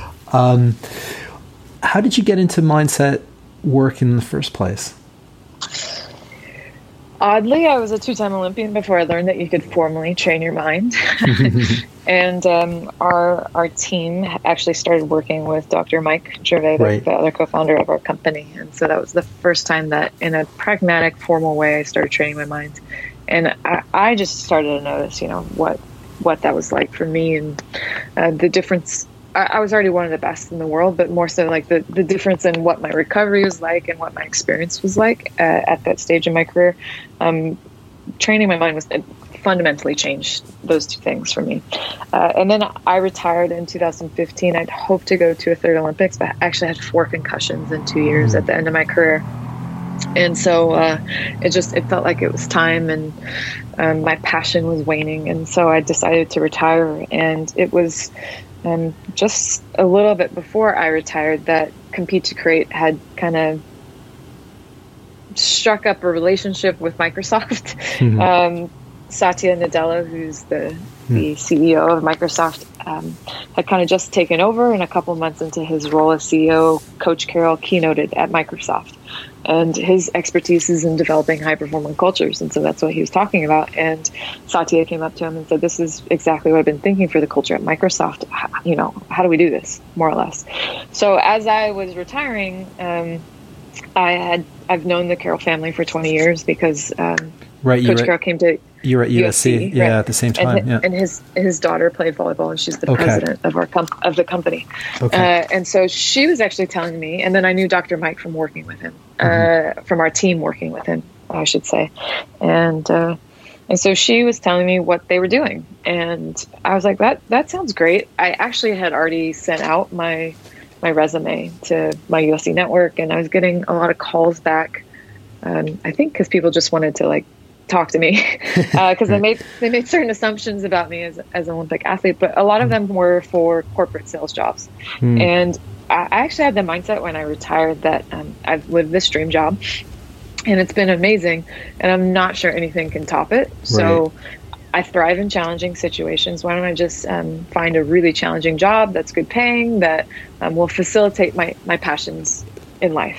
How did you get into mindset work in the first place? Oddly, I was a two-time Olympian before I learned that you could formally train your mind. And our team actually started working with Dr. Mike Gervais, Right. the other co-founder of our company. And so that was the first time that in a pragmatic, formal way, I started training my mind. And I just started to notice, what that was like for me, and the difference. I was already one of the best in the world, but more so like the difference in what my recovery was like and what my experience was like at that stage in my career. Training my mind it fundamentally changed those two things for me. And then I retired in 2015. I'd hoped to go to a third Olympics, but I actually had 4 concussions in 2 years at the end of my career. And so it felt like it was time, and my passion was waning. And so I decided to retire. And it was just a little bit before I retired that Compete to Create had kind of struck up a relationship with Microsoft. Satya Nadella, who's the CEO of Microsoft, had kind of just taken over, and a couple months into his role as CEO, Coach Carroll keynoted at Microsoft. And his expertise is in developing high-performing cultures. And so that's what he was talking about. And Satya came up to him and said, this is exactly what I've been thinking for the culture at Microsoft. How do we do this, more or less? So as I was retiring, I've known the Carroll family for 20 years because Coach Carroll came to You were at USC, yeah, right? at the same time. And his daughter played volleyball, and she's the president of the company. Okay. And so she was actually telling me, and then I knew Dr. Mike from working with him, from our team working with him, I should say, and so she was telling me what they were doing, and I was like, that sounds great. I actually had already sent out my resume to my USC network, and I was getting a lot of calls back. I think because people just wanted to talk to me because they made certain assumptions about me as an Olympic athlete, but a lot of them were for corporate sales jobs. And I actually had the mindset when I retired that I've lived this dream job and it's been amazing, and I'm not sure anything can top it. So I thrive in challenging situations. Why don't I just find a really challenging job that's good paying, that will facilitate my passions in life,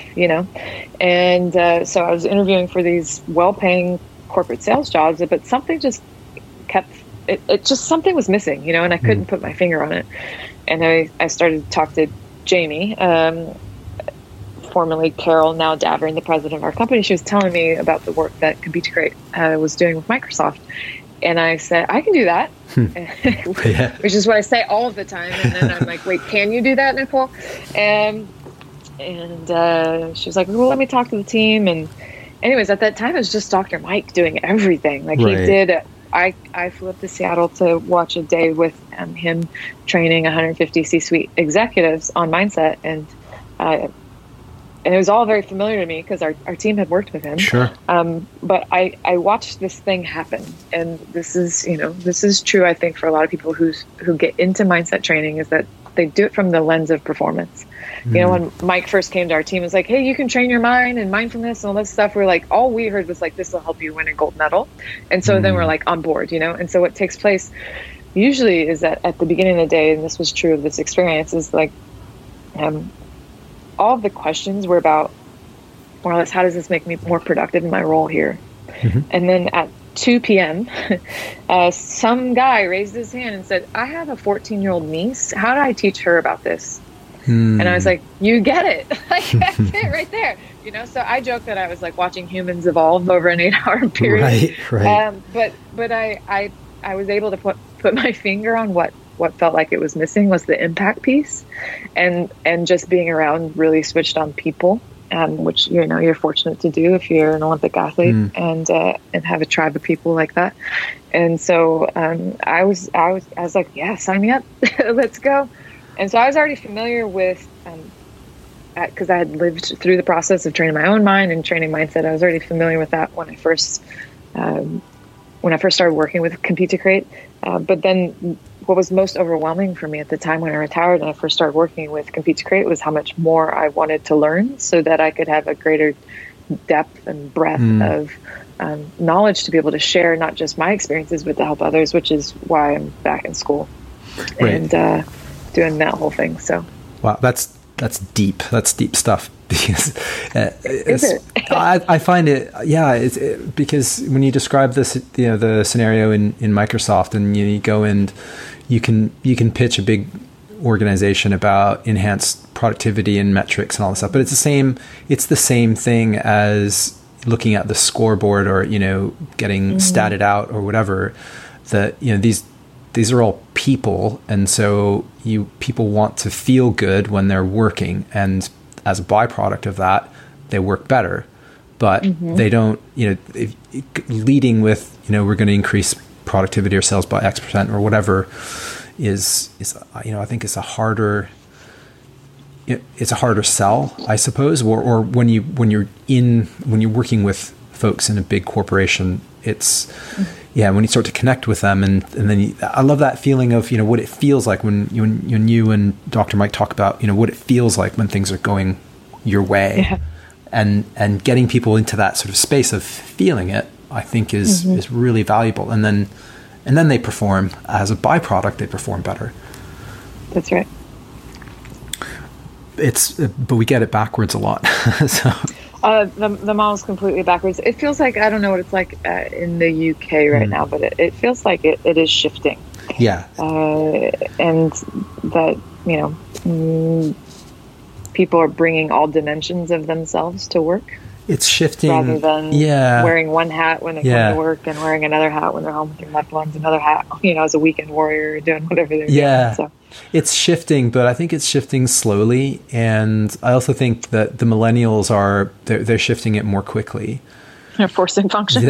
And so I was interviewing for these well-paying corporate sales jobs, but something just kept it just something was missing, and I couldn't put my finger on it. And I started to talk to Jamie, formerly Carol, now Davern, the president of our company. She was telling me about the work that Compete to Create was doing with Microsoft. And I said, I can do that, which is what I say all of the time. And then I'm like, wait, can you do that, Nicole? And she was like, well, let me talk to the team. And anyways, at that time, it was just Dr. Mike doing everything. He did. I flew up to Seattle to watch a day with him training 150 C-suite executives on mindset, and it was all very familiar to me because our team had worked with him. Sure. But I watched this thing happen, and this is true, I think, for a lot of people who get into mindset training, is that they do it from the lens of performance. When Mike first came to our team, it was like, hey, you can train your mind and mindfulness and all this stuff. We're like, all we heard was like, this will help you win a gold medal. And so then we're like on board, And so what takes place usually is that at the beginning of the day, and this was true of this experience, is like all of the questions were about, more or less, how does this make me more productive in my role here? And then at 2 p.m., some guy raised his hand and said, I have a 14-year-old niece. How do I teach her about this? And I was like, you get it. That's it right there. So I joke that I was like watching humans evolve over an 8-hour period. Right. But I was able to put my finger on what felt like it was missing was the impact piece, and just being around really switched on people, which you're fortunate to do if you're an Olympic athlete and have a tribe of people like that. And so I was like, yeah, sign me up, let's go. And so I was already familiar with, because I had lived through the process of training my own mind and training mindset. I was already familiar with that when I first started working with Compete to Create. But then what was most overwhelming for me at the time when I retired and I first started working with Compete to Create was how much more I wanted to learn so that I could have a greater depth and breadth of knowledge to be able to share not just my experiences, but to help others, which is why I'm back in school and doing that whole thing. So wow, that's deep. That's deep stuff. because Is it? I find it, because when you describe this, the scenario in Microsoft, and you go and you can pitch a big organization about enhanced productivity and metrics and all this stuff, but it's the same thing as looking at the scoreboard, or getting statted out or whatever. That these are all people, and so people want to feel good when they're working, and as a byproduct of that, they work better. But they don't, leading with we're going to increase productivity or sales by X% or whatever is I think it's a harder sell, I suppose. Or when you're working with folks in a big corporation, it's when you start to connect with them, and then I love that feeling of what it feels like when you and Dr. Mike talk about what it feels like when things are going your way, and getting people into that sort of space of feeling it, I think is really valuable. And then they perform, as a byproduct, they perform better. That's right. But we get it backwards a lot. So. The model's completely backwards. It feels like, I don't know what it's like in the UK right now, but it feels like it is shifting. Yeah. And that, people are bringing all dimensions of themselves to work. It's shifting. Rather than wearing one hat when they come to work and wearing another hat when they're home with their loved ones, another hat, as a weekend warrior, doing whatever they're doing. So. It's shifting, but I think it's shifting slowly. And I also think that the millennials they're shifting it more quickly. They're forcing function.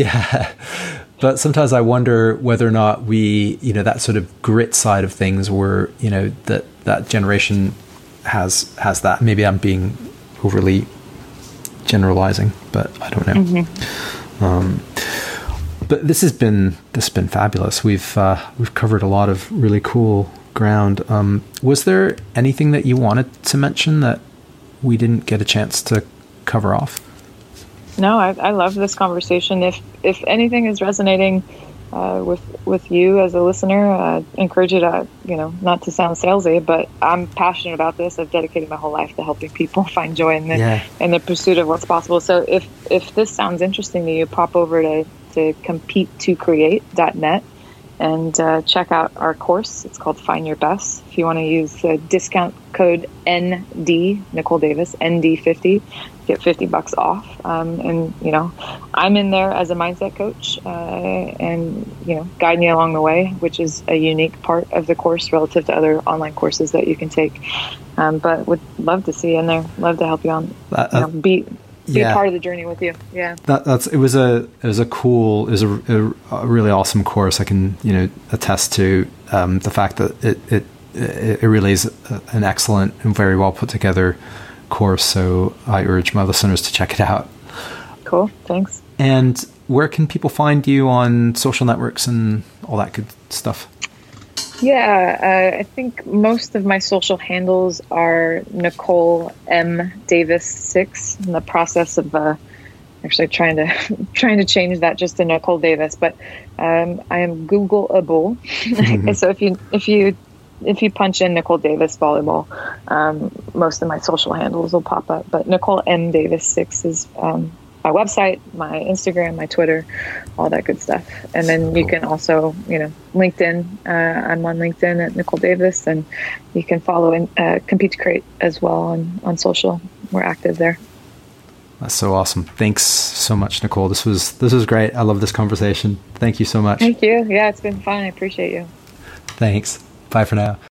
But sometimes I wonder whether or not we, that sort of grit side of things, where, that generation has that. Maybe I'm being overly generalizing, but I don't know. But this has been fabulous. We've covered a lot of really cool ground. Was there anything that you wanted to mention that we didn't get a chance to cover off? No, I love this conversation. If anything is resonating with you as a listener, I encourage you to, not to sound salesy, but I'm passionate about this. I've dedicated my whole life to helping people find joy in the pursuit of what's possible. So if this sounds interesting to you, pop over to compete2create.net and check out our course. It's called Find Your Best. If you want to use the discount code ND, Nicole Davis, ND50, get $50 off. And I'm in there as a mindset coach, and guiding you along the way, which is a unique part of the course relative to other online courses that you can take. But would love to see you in there. Love to help you on be part of the journey with you. Yeah, it was a really awesome course. I can attest to the fact that it really is an excellent and very well put together course. So I urge my listeners to check it out. Cool, thanks. And where can people find you on social networks and all that good stuff? Yeah, I think most of my social handles are Nicole M. Davis 6. In the process of actually trying to change that just to Nicole Davis, but I am Googleable. So if you punch in Nicole Davis volleyball, most of my social handles will pop up. But Nicole M. Davis 6 is my website, my Instagram, my Twitter, all that good stuff. And then you can also, LinkedIn. I'm on LinkedIn at Nicole Davis, and you can follow Compete to Create as well on social. We're active there. That's so awesome. Thanks so much, Nicole. This was great. I love this conversation. Thank you so much. Thank you. Yeah, it's been fun. I appreciate you. Thanks. Bye for now.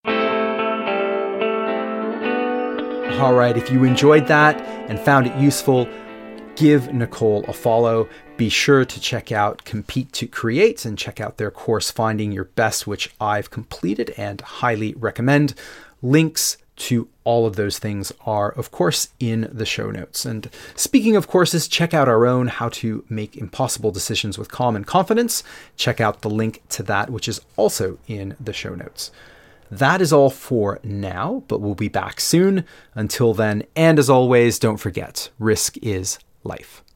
All right. If you enjoyed that and found it useful, give Nicole a follow. Be sure to check out Compete to Create and check out their course, Finding Your Best, which I've completed and highly recommend. Links to all of those things are, of course, in the show notes. And speaking of courses, check out our own How to Make Impossible Decisions with Calm and Confidence. Check out the link to that, which is also in the show notes. That is all for now, but we'll be back soon. Until then, and as always, don't forget, risk is life.